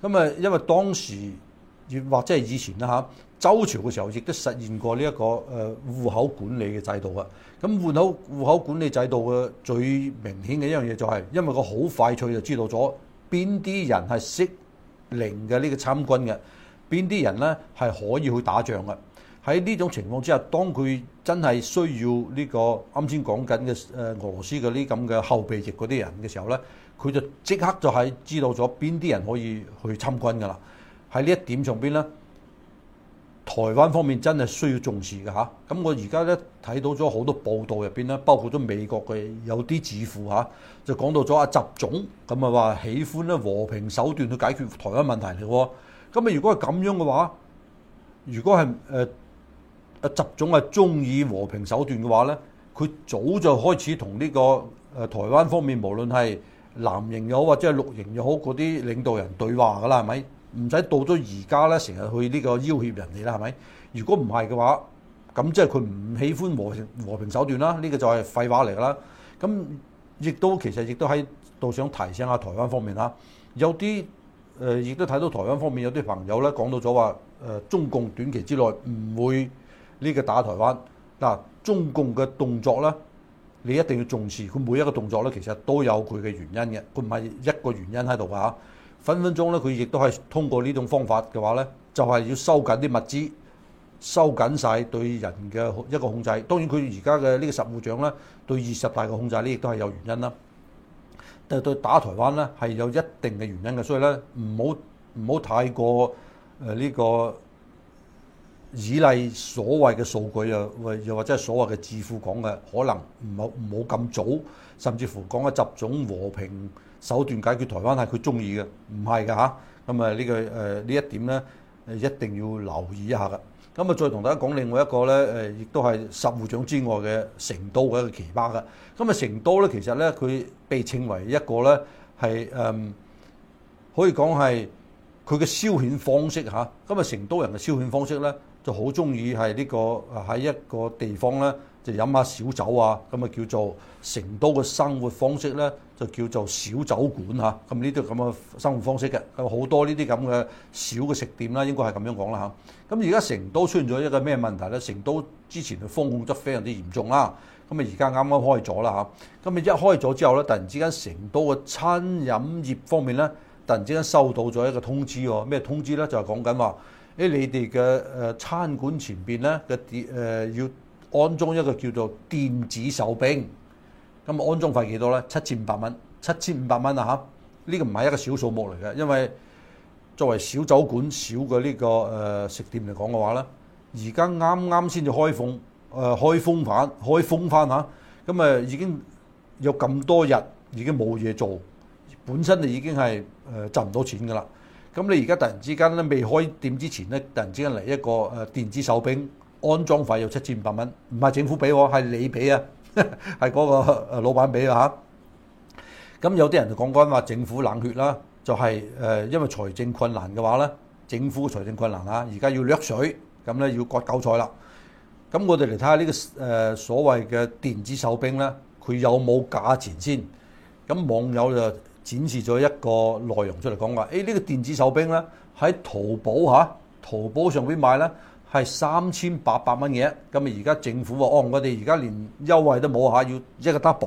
咁啊，因為當時或者係以前啦嚇，周朝嘅時候亦都實現過呢一個戶口管理嘅制度啊。咁戶口管理制度嘅最明顯嘅一樣嘢就係，因為個好快脆就知道咗邊啲人係適齡嘅呢個參軍嘅，邊啲人咧係可以去打仗嘅。喺呢種情況之下，當佢真係需要呢個啱先講緊嘅俄羅斯嘅呢咁嘅後備役嗰啲人嘅時候咧，佢就即刻就係知道咗邊啲人可以去參軍㗎啦。喺呢一點上邊咧，台灣方面真係需要重視嘅嚇。咁我而家咧睇到咗好多報道入邊咧，包括咗美國嘅有啲智庫嚇，就講到咗阿習總咁啊話喜歡咧和平手段去解決台灣問題嚟喎。咁啊如果係咁樣嘅話，如果係阿習總係中意和平手段嘅話咧，佢早就開始同呢個台灣方面，無論係藍營又好或者係綠營又好嗰啲領導人對話㗎啦，係咪？唔使到咗而家咧，成日去呢個要挾人哋啦，係咪？如果唔係嘅話，咁即係佢唔喜歡和平手段啦。呢個就係廢話嚟㗎啦。咁其實亦都喺度想提醒下台灣方面啦。有啲亦都睇到台灣方面有啲朋友咧講到咗話中共短期之內唔會呢個打台灣。嗱，中共嘅動作咧，你一定要重視。佢每一個動作咧，其實都有佢嘅原因嘅，佢唔係一個原因喺度㗎嚇。分分鐘咧，佢亦都係通過呢種方法嘅話咧，就係要收緊啲物資，收緊晒對人嘅一個控制。當然佢而家嘅呢個實務長咧，對20大嘅控制呢，亦都係有原因啦。但係對打台灣咧係有一定嘅原因嘅，所以咧唔好太過呢個依賴所謂嘅數據啊，又或者係所謂嘅智庫講嘅，可能唔好咁早，甚至乎講嘅習總和平手段解決台灣係佢中意嘅，唔係㗎嚇。咁啊呢一點咧一定要留意一下㗎。咁啊再同大家講另外一個咧亦都係實務長之外嘅成都嘅一個奇葩㗎。咁啊成都咧其實咧佢被稱為一個咧係可以講係佢嘅消遣方式嚇。咁啊成都人嘅消遣方式咧就好中意係呢個喺一個地方咧就飲下小酒啊，咁啊叫做成都嘅生活方式咧就叫做小酒館嚇。咁呢啲咁嘅生活方式嘅，有好多呢啲咁嘅小嘅食店啦，應該係咁樣講啦嚇。咁而家成都出現咗一個咩問題咧？成都之前嘅封控得非常之嚴重啦，咁啊而家啱啱開咗啦嚇。咁啊一開咗之後咧，突然之間成都嘅餐飲業方面咧，突然之間收到咗一個通知喎。咩通知咧？就係講緊話，你哋嘅餐館前邊咧嘅要安裝一個叫做電子手兵，咁安裝費幾多咧？7500蚊，7500蚊啊嚇！呢個唔係一個小數目嚟嘅，因為作為小酒館、小嘅呢個食店嚟講嘅話咧，而家啱啱先至開封翻嚇，咁啊已經有咁多日已經冇嘢做，本身就已經係賺唔到錢㗎啦。咁你而家突然之間咧未開店之前咧，突然之間嚟一個電子手兵。安裝費要7500蚊，唔係政府俾我，係你俾啊，係嗰個老闆俾啊嚇。咁有啲人就講緊話政府冷血啦，就係因為財政困難嘅話咧，政府財政困難啊，而家要掠水，咁咧要割韭菜啦。咁我哋嚟睇下呢個所謂嘅電子手兵咧，佢有冇價錢先？咁網友就展示咗一個內容出嚟講話，呢個電子手兵咧喺淘寶上邊買咧。係3800蚊嘅，咁啊而家政府話，我哋而家連優惠都冇嚇，要一個 double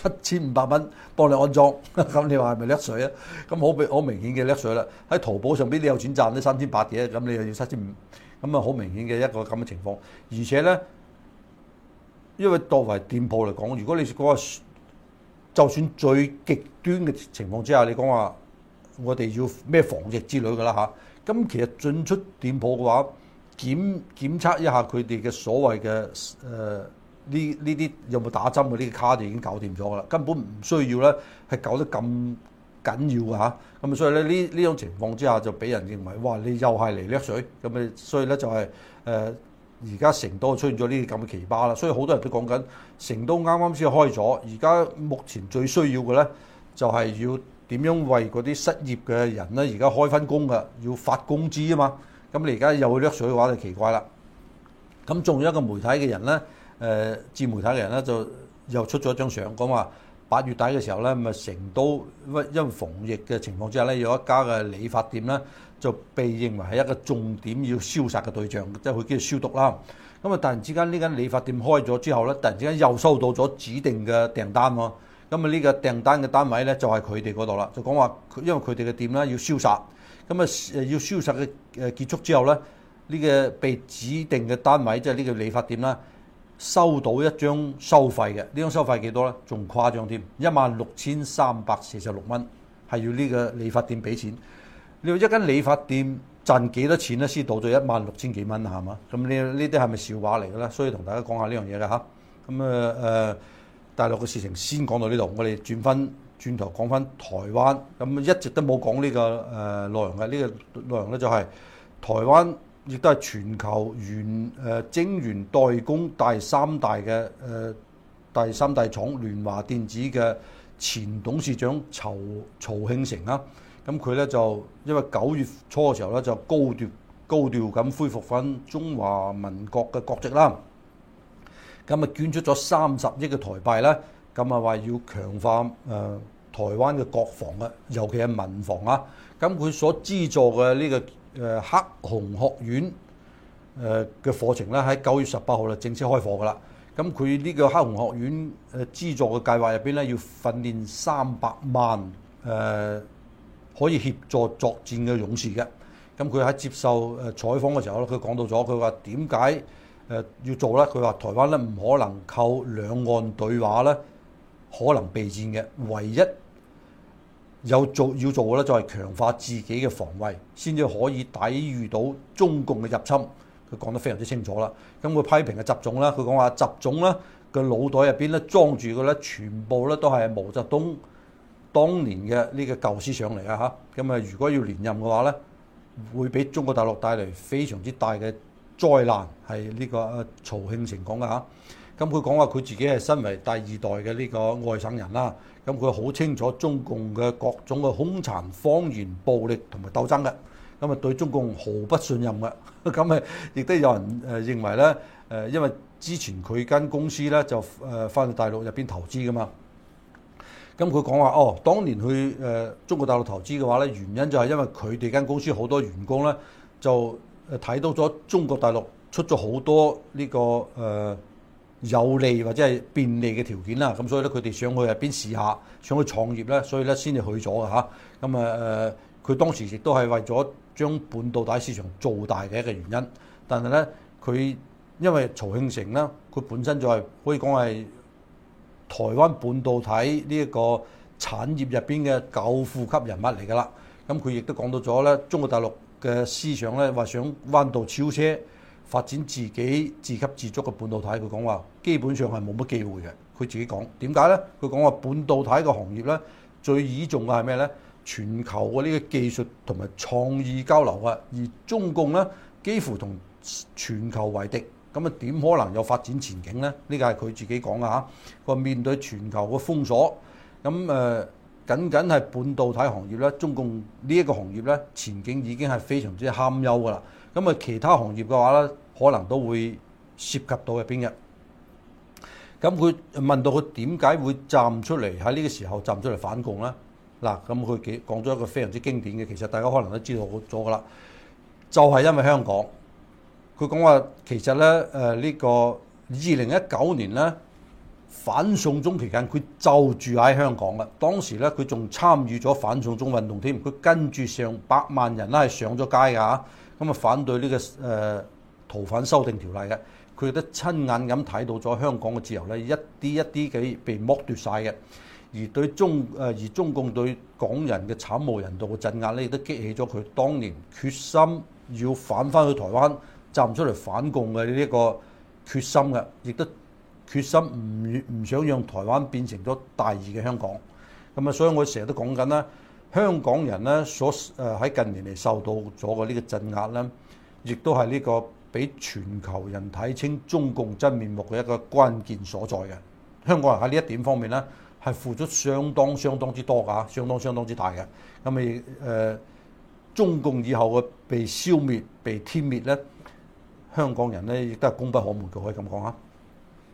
7500蚊幫你安裝，咁你話係咪掠水啊？咁好明顯嘅掠水啦！喺淘寶上邊你有錢賺，都3800嘅，咁你又要7500，咁啊好明顯嘅一個咁嘅情況。而且咧，因為作為店鋪嚟講，如果你嗰個就算最極端嘅情況之下，你講話我哋要咩防疫之類㗎啦嚇，咁其實進出店鋪嘅話，檢測一下佢哋嘅所謂嘅呢啲有冇打針嘅呢個卡就已經搞掂咗㗎啦，根本唔需要咧係搞得咁緊要㗎嚇。咁所以咧呢種情況之下就俾人認為哇你又係嚟掠水咁啊，所以咧就係而家成都出現咗呢啲咁嘅奇葩啦。所以好多人都講緊成都啱啱先開咗，而家目前最需要嘅咧就係要點樣為嗰啲失業嘅人咧而家開分工㗎，要發工資啊嘛。咁你而家又去掠水嘅話就奇怪啦。咁仲有一個媒體嘅人咧，自媒體嘅人咧就又出咗一張相，講話 8月底嘅時候咧，咁啊成都因為防疫嘅情況之下咧，有一家嘅理髮店咧就被認為係一個重點要消殺嘅對象，即係佢叫做消毒啦。咁啊突然之間呢間理髮店開咗之後咧，突然之間又收到咗指定嘅訂單喎。咁啊呢個訂單嘅單位咧就係佢哋嗰度啦，就講話因為佢哋嘅店咧要消殺，咁啊要消殺嘅結束之後咧，呢個被指定嘅單位即係呢個理髮店啦，收到一張收費嘅，呢張收費幾多咧？仲誇張添，16,346蚊，係要呢個理髮店俾錢。你話一間理髮店賺幾多錢咧？先到咗16,000幾蚊係嘛？咁呢啲係咪笑話嚟嘅咧？所以同大家講下呢樣嘢嘅嚇。咁大陸嘅事情先講到呢度，我哋轉頭講翻台灣。咁一直都冇講呢個內容嘅，呢個內容咧就係台灣亦都係全球晶圓代工第三大廠聯華電子嘅前董事長曹慶成啦。咁佢咧就因為9月初嘅時候咧就高調咁恢復翻中華民國嘅國籍啦。咁啊捐出咗30億嘅台幣咧，咁啊話要強化台灣嘅國防啊，尤其係民防啊。咁佢所資助嘅呢個黑熊學院嘅課程咧，喺9月18號就正式開課噶啦。咁佢呢個黑熊學院資助嘅計劃入邊咧，要訓練300萬可以協助作戰嘅勇士嘅。咁佢喺接受採訪嘅時候咧，佢講到咗，佢話點解要做咧？佢話台灣咧唔可能靠兩岸對話咧可能備戰嘅，唯一要做嘅咧就係強化自己嘅防衛，先至可以抵禦到中共嘅入侵。佢講得非常之清楚啦。咁佢批評嘅習總啦，佢講話習總咧嘅腦袋入邊咧裝住嘅咧全部咧都係毛澤東當年嘅呢個舊思想嚟嘅嚇。咁啊，如果要連任嘅話咧，會俾中國大陸帶嚟非常之大嘅災難，係呢個曹慶成講嘅嚇。咁佢講話佢自己係身為第二代嘅呢個外省人啦，咁佢好清楚中共嘅各種嘅兇殘、謊言、暴力同埋鬥爭嘅，咁啊對中共毫不信任嘅。咁啊亦都有人認為咧，因為之前佢間公司咧就翻去大陸入邊投資噶嘛。咁佢講話當年去中國大陸投資嘅話咧，原因就係因為佢哋間公司好多員工咧就睇到咗中國大陸出咗好多呢個有利或者係便利嘅條件啦，咁所以咧佢哋想去入邊試下，想去創業咧，所以咧先至去咗嘅嚇。咁佢當時亦都係為咗將半導體市場做大嘅一個原因。但係咧佢因為曹慶成咧，佢本身就係可以講係台灣半導體呢一個產業入邊嘅舊副級人物嚟㗎啦。咁佢亦都講到咗咧，中國大陸嘅思想咧話想彎道超車，發展自己自給自足嘅半導體。佢講話基本上係冇乜機會嘅。佢自己講點解咧？佢講話半導體個行業咧最倚重嘅係咩咧？全球嘅呢個技術同埋創意交流啊，而中共咧幾乎同全球為敵，咁啊點可能有發展前景咧？呢個係佢自己講嘅嚇。佢話面對全球嘅封鎖，咁僅係半導體行業咧，中共呢一個行業咧前景已經係非常之堪憂㗎啦。咁啊其他行業嘅話咧，可能都會涉及到入邊嘅。咁佢問到佢點解會站出嚟喺呢個時候站出嚟反共咧？嗱，咁佢講咗一個非常之經典嘅，其實大家可能都知道咗㗎啦，就係因為香港。佢講話其實咧呢個2019年咧反送中期間，佢就住喺香港啦。當時咧佢仲參與咗反送中運動添，佢跟住上百萬人啦係上咗街㗎，咁啊反對呢個逃犯修訂條例嘅。佢都親眼咁睇到咗香港嘅自由咧一啲嘅被剝奪晒嘅。而中共對港人嘅慘無人道嘅鎮壓咧，亦都激起咗佢當年決心要返翻去台灣站出嚟反共嘅呢個決心嘅，亦都決心唔想讓台灣變成咗第二嘅香港。咁啊，所以我成日都講緊啦，香港人咧所喺近年嚟受到咗嘅呢個鎮壓咧，亦都係呢個俾全球人睇清中共真面目嘅一個關鍵所在嘅。香港人喺呢一點方面咧，係付出相當之多㗎，相當之大嘅。咁咪中共以後嘅被消滅、被殲滅咧，香港人咧亦都係功不可沒嘅，可以咁講嚇。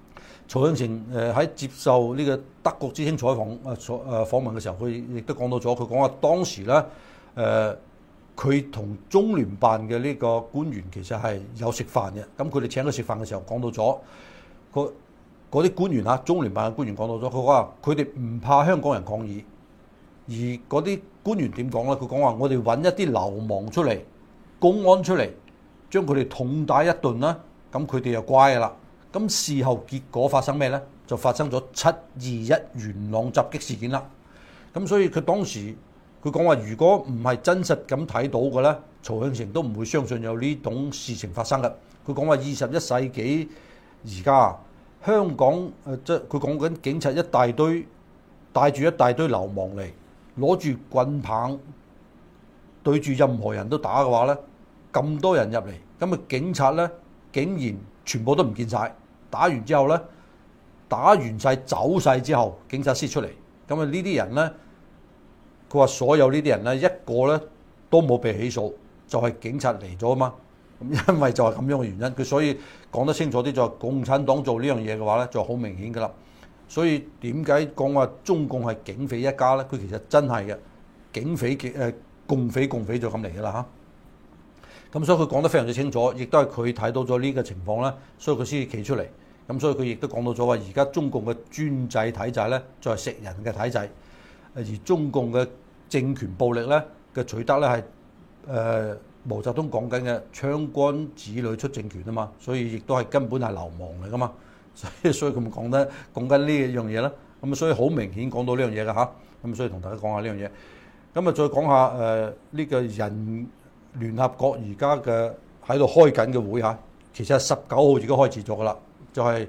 曹向成喺接受呢個德國之聲採訪問嘅時候，佢亦都講到咗，佢講話當時咧佢同中聯辦嘅呢個官員其實係有食飯嘅。咁佢哋請佢食飯嘅時候講到咗，嗰啲官員中聯辦嘅官員講到咗，佢話佢哋唔怕香港人抗議，而嗰啲官員點講咧？佢講話我哋揾一啲流氓出嚟，公安出嚟，將佢哋痛打一頓啦，咁佢哋就乖啦。咁事後結果發生咩呢？就發生咗721元朗襲擊事件啦。咁所以佢當時佢講話，如果唔係真實咁睇到嘅呢，曹向成都唔會相信有呢種事情發生嘅。佢講話21世紀而家香港即係佢講緊警察一大堆，帶住一大堆流氓嚟，攞住棍棒對住任何人都打嘅話呢，咁多人入嚟，咁警察呢竟然全部都唔見晒。打完之後呢，打完晒走晒之後，警察先出嚟。咁呢啲人呢，佢話所有呢啲人呢，一個呢都冇被起訴，就係警察嚟咗啊嘛。咁因為就係咁樣嘅原因，佢所以講得清楚啲，就係共產黨做呢樣嘢嘅話呢，就好明顯噶啦。所以點解講話中共係警匪一家呢？佢其實真係嘅，警匪共匪就咁嚟噶啦嚇。咁所以佢講得非常之清楚，亦都係佢睇到咗呢個情況咧，所以佢先至企出嚟。咁所以佢亦都講到咗話，而家中共嘅專制體制咧，就係食人嘅體制，而中共嘅政權暴力咧嘅取得咧係毛澤東講緊嘅槍桿子女出政權啊嘛，所以亦都係根本係流氓嚟噶嘛，所以佢咪講緊呢樣嘢啦。咁所以好明顯講到呢樣嘢㗎嚇。咁所以同大家講下呢樣嘢。咁啊再講下呢個聯合國而家嘅喺度開緊嘅會嚇，其實係19號已經開始咗㗎啦，就係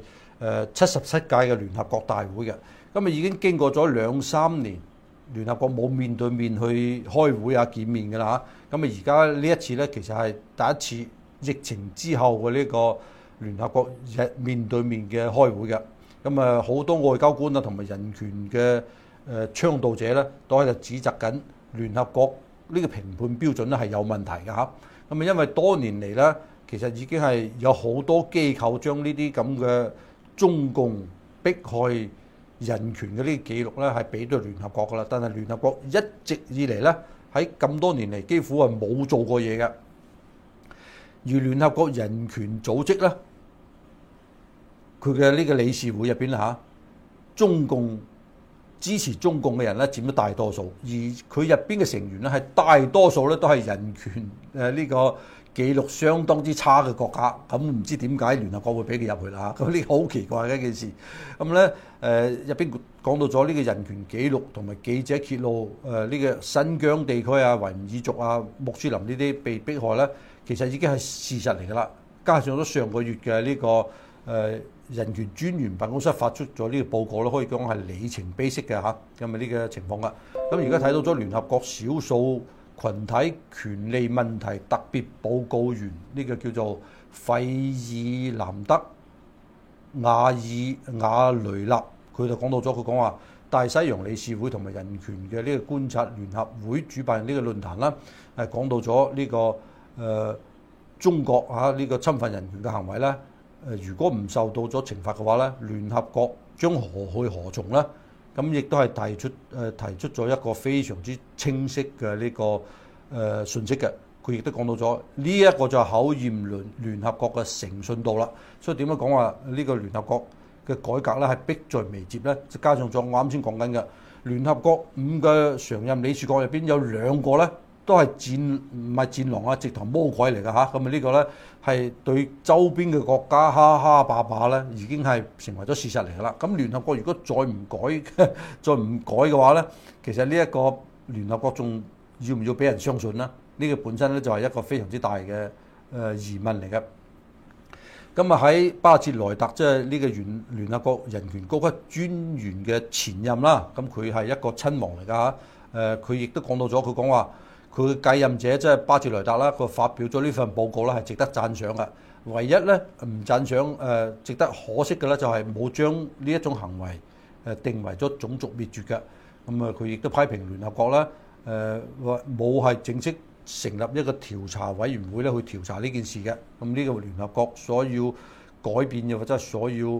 77屆嘅聯合國大會嘅。咁啊已經經過咗2-3年，聯合國冇面對面去開會見面㗎啦嚇。咁啊而家呢一次咧，其實係第一次疫情之後嘅呢個聯合國面對面嘅開會嘅。咁啊好多外交官同埋人權嘅倡導者咧，都喺度指責緊聯合國呢個評判標準咧係有問題嘅嚇。咁啊因為多年嚟咧，其實已經係有好多機構將呢啲咁嘅中共迫害人權嘅呢啲記錄咧係俾到聯合國噶啦，但係聯合國一直以嚟咧喺咁多年嚟幾乎係冇做過嘢嘅。而聯合國人權組織咧，佢嘅呢個理事會入邊嚇，中共支持中共嘅人咧佔咗大多數，而佢入邊嘅成員咧係大多數咧都係人權呢個記錄相當之差嘅國家。咁唔知點解聯合國會俾佢入去啦嚇？咁呢個好奇怪嘅一件事。咁咧入邊講到咗呢個人權記錄同埋記者揭露呢個新疆地區維吾爾族穆斯林呢啲被迫害咧，其實已經係事實嚟㗎啦。加上咗上個月嘅呢個人權專員辦公室發出咗呢個報告咧，可以講係里程碑式嘅嚇，咁啊呢個情況啦。咁而家睇到咗聯合國少數群體權利問題特別報告員呢個叫做費爾南德瓦雷納，佢就講到咗，佢講話大西洋理事會同埋人權嘅呢個觀察聯合會主辦呢個論壇啦，係講到咗呢個中國呢個侵犯人權嘅行為咧。如果唔受到咗懲罰嘅話咧，聯合國將何去何從咧？咁亦都係提出咗一個非常之清晰嘅呢個訊息嘅。佢亦都講到咗呢一個就係考驗聯合國嘅誠信度啦。所以點樣講話呢個聯合國嘅改革咧係迫在眉睫咧？就加上咗我啱先講緊嘅聯合國5個常任理事國入邊有2個咧，都係唔係戰狼直頭魔鬼嚟㗎嚇。咁啊呢個咧係對周邊嘅國家哈哈霸霸咧，已經係成為咗事實嚟㗎啦。咁聯合國如果再唔改嘅話咧，其實呢一個聯合國仲要唔要俾人相信咧？呢個本身咧就係一個非常之大嘅疑問嚟嘅。咁啊喺巴切萊特即係呢個聯合國人權高級專員嘅前任啦，咁佢係一個親王嚟㗎嚇。佢亦都講到咗，佢講話佢嘅繼任者即係巴切萊特啦，佢發表咗呢份報告咧係值得讚賞嘅。唯一咧唔讚賞值得可惜嘅咧就係冇將呢一種行為定為咗種族滅絕嘅。咁啊佢亦都批評聯合國啦，冇係正式成立一個調查委員會咧去調查呢件事嘅。咁呢個聯合國所要改變嘅或者係所要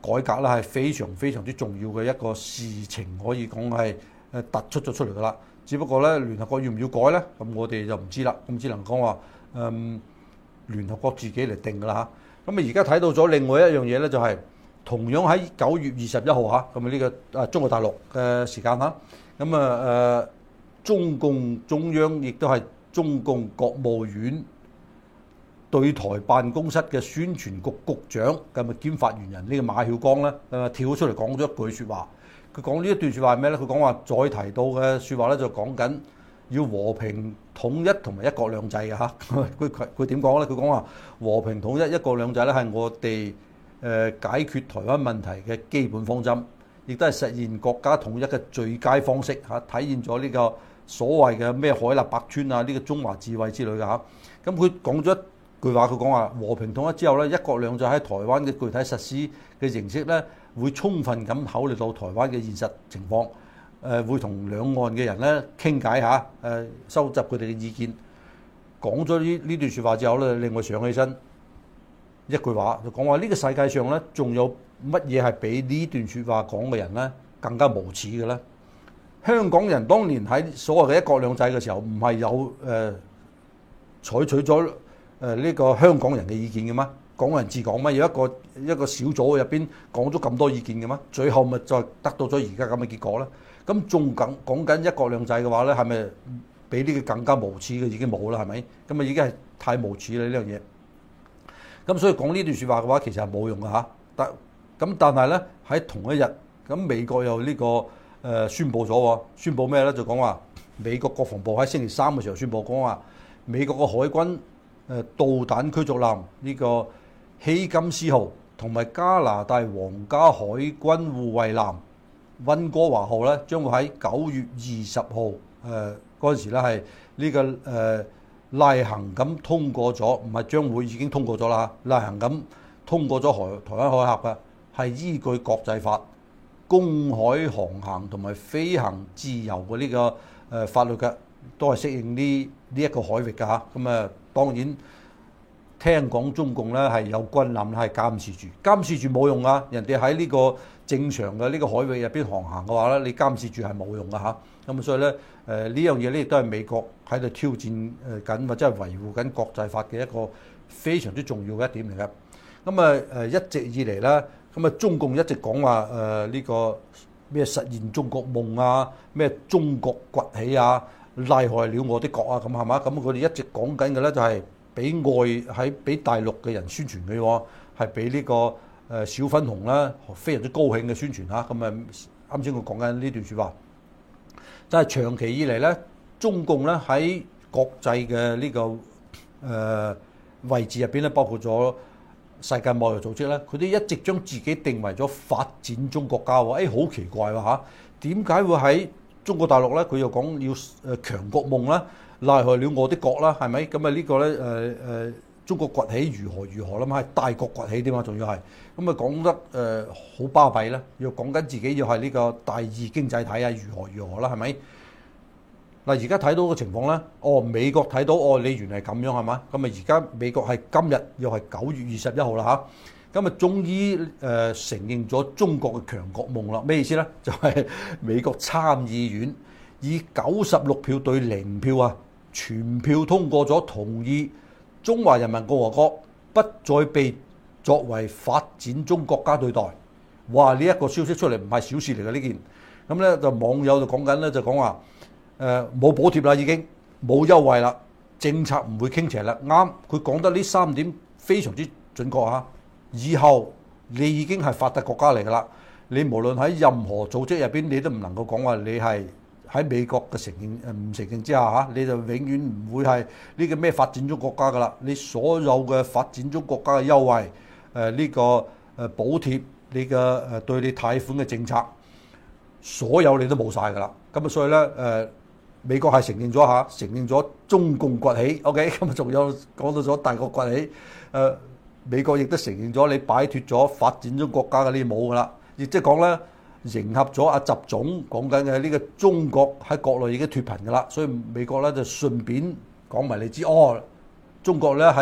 改革咧係非常非常之重要嘅一個事情，可以講係突出咗出嚟㗎啦。只不過咧聯合國要唔要改咧？咁我哋就唔知啦。咁只能講話聯合國自己嚟定㗎啦嚇。咁啊而家睇到咗另外一樣嘢咧，就係同樣喺9月21號嚇，咁啊呢個中國大陸嘅時間嚇，咁中共中央亦都係中共國務院對台辦公室嘅宣傳局局長咁兼發言人呢個馬曉光咧，跳出嚟講咗一句説話。佢講呢一段説話係咩咧？佢講話再提到嘅説話咧，就講緊要和平統一同埋一國兩制嘅嚇。佢點講咧？佢講話和平統一、一國兩制咧係我哋解決台灣問題嘅基本方針，亦都係實現國家統一嘅最佳方式嚇，體現咗呢個所謂嘅咩海納百川啊，呢個中華智慧之類嘅嚇。咁佢講咗一句話，佢講話和平統一之後咧，一國兩制喺台灣嘅具體實施嘅形式咧，會充分咁考慮到台灣嘅現實情況，會同兩岸嘅人咧傾偈嚇，收集佢哋嘅意見。講咗呢段説話之後咧，令我想起身一句話，就講話呢個世界上咧，仲有乜嘢係比呢段説話講嘅人咧更加無恥嘅咧？香港人當年喺所謂嘅一國兩制嘅時候，唔係有採取咗呢個香港人嘅意見嘅咩？港人治港咩？有一個小組入邊講咗咁多意見嘅咩？最後咪再得到咗而家咁嘅結果咧？咁仲講緊一國兩制嘅話咧，係咪比呢個更加無恥嘅已經冇啦？係咪？咁啊已經係太無恥啦呢樣嘢。咁所以講呢段説話嘅話，其實係冇用嘅嚇。但係咧喺同一日，咁美國又呢個宣佈咗喎，宣佈咩咧？就講話美國國防部喺星期三嘅時候宣佈講話，美國嘅海軍導彈驅逐艦呢個希金斯號同埋加拿大皇家海軍護衛艦溫哥華號咧，將會喺9月20號嗰陣時咧係呢個例行咁通過咗，唔係將會已經通過咗啦，例行咁通過咗台灣海峽嘅，係依據國際法公海航行同埋飛行自由嘅呢個法律嘅，都係適應呢一個海域嘅嚇。咁當然聽講中共咧係有軍艦係監視住冇用啊！人哋喺呢個正常嘅呢個海域入邊航行嘅話咧，你監視住係冇用嘅嚇。咁所以咧呢樣嘢咧亦都係美國喺度挑戰緊或者係維護緊國際法嘅一個非常之重要嘅一點嚟嘅。咁一直以嚟咧，咁中共一直講話呢個咩實現中國夢啊，咩中國崛起啊，厲害了我的國啊，咁係嘛？咁佢哋一直講緊嘅咧就係俾大陸嘅人宣傳嘅喎，係俾呢個小粉紅啦非常之高興嘅宣傳嚇。咁啱先我講緊呢段説話，就係長期以嚟咧，中共咧喺國際嘅呢個位置入邊咧，包括咗世界貿易組織咧，佢哋一直將自己定為咗發展中國家喎。好奇怪喎嚇，點解會喺中國大陸咧？佢又講要強國夢啦，厲害了我的國啦，係咪？咁呢個咧中國崛起如何啦嘛？係大國崛起啲嘛，仲要係咁講得好巴閉咧，要講緊自己要係呢個第二經濟體啊，如何啦，係咪？嗱，而家睇到個情況咧，美國睇到你原來係咁樣係嘛？咁而家美國係今日又係9月21號啦嚇，咁終於承認咗中國嘅強國夢啦。咩意思咧？就係美國參議院以96票對0票啊，全票通過咗同意中華人民共和國不再被作為發展中國家對待。哇！呢一個消息出嚟唔係小事嚟嘅呢件。咁咧就網友就講緊咧，就講話冇補貼啦，已經冇優惠啦，政策唔會傾斜啦。啱，佢講得呢3點非常之準確嚇。以後你已經係發達國家嚟㗎啦，你無論喺任何組織入邊，你都唔能夠講話你係喺美國嘅唔承認之下嚇，你就永遠唔會係呢個咩發展中國家㗎啦。你所有嘅發展中國家嘅優惠，呢個補貼，你嘅對你貸款嘅政策，所有你都冇晒㗎啦。咁所以咧美國係承認咗中共崛起 ，OK， 咁仲有講到咗大國崛起，美國亦都承認咗你擺脫咗發展中國家嘅呢啲冇㗎啦，亦即係講咧迎合咗阿習總講緊嘅呢個中國喺國內已經脫貧㗎啦，所以美國咧就順便講埋你知，中國咧喺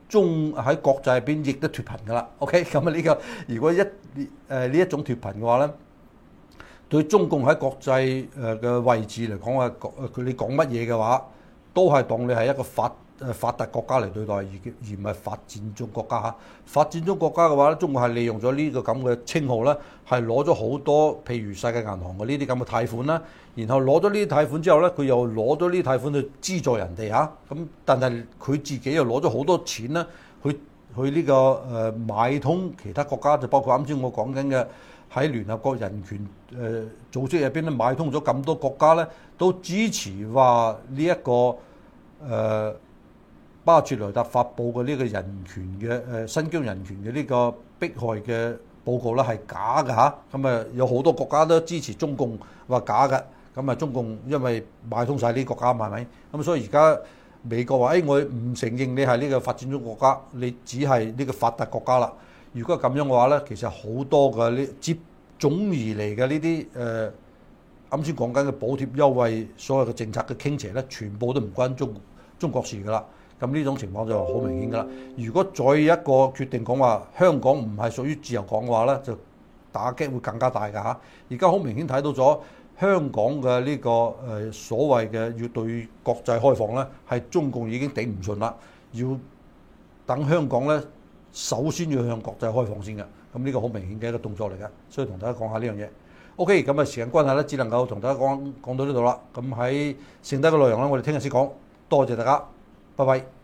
喺國際入邊亦都脫貧噶啦。OK， 咁啊呢個如果呢一種脫貧嘅話咧，對中共喺國際嘅位置嚟講啊，你講乜嘢嘅話，都係當你係一個發達國家嚟對待，而唔係發展中國家嚇。發展中國家嘅話咧，中國係利用咗呢個咁嘅稱號咧，係攞咗好多譬如世界銀行嘅呢啲咁嘅貸款啦，然後攞咗呢啲貸款之後咧，佢又攞咗呢啲貸款去資助人哋嚇。咁但係佢自己又攞咗好多錢啦，去呢個買通其他國家，就包括啱先我講緊嘅喺聯合國人權組織入邊咧，買通咗咁多國家咧，都支持話呢一個巴切萊特發布嘅呢個人權嘅新疆人權嘅呢個迫害嘅報告咧係假嘅嚇。咁啊有好多國家都支持中共話假嘅。咁啊中共因為買通晒呢啲國家，係咪？咁所以而家美國話：我唔承認你係呢個發展中國家，你只係呢個發達國家啦。如果咁樣嘅話咧，其實好多嘅呢接踵而嚟嘅呢啲啱先講緊嘅補貼優惠，所有嘅政策嘅傾斜咧，全部都唔關中國事㗎啦。咁呢種情況就好明顯㗎啦。如果再一個決定講話香港唔係屬於自由港嘅話咧，就打擊會更加大㗎嚇。而家好明顯睇到咗香港嘅呢個所謂嘅要對國際開放咧，係中共已經頂唔順啦，要等香港咧首先要向國際開放先嘅。咁呢個好明顯嘅一個動作嚟嘅，所以同大家講下呢樣嘢。OK， 咁啊時間關係咧，只能夠同大家講到呢度啦。咁喺剩低嘅內容咧，我哋聽日先講。多謝大家，拜拜。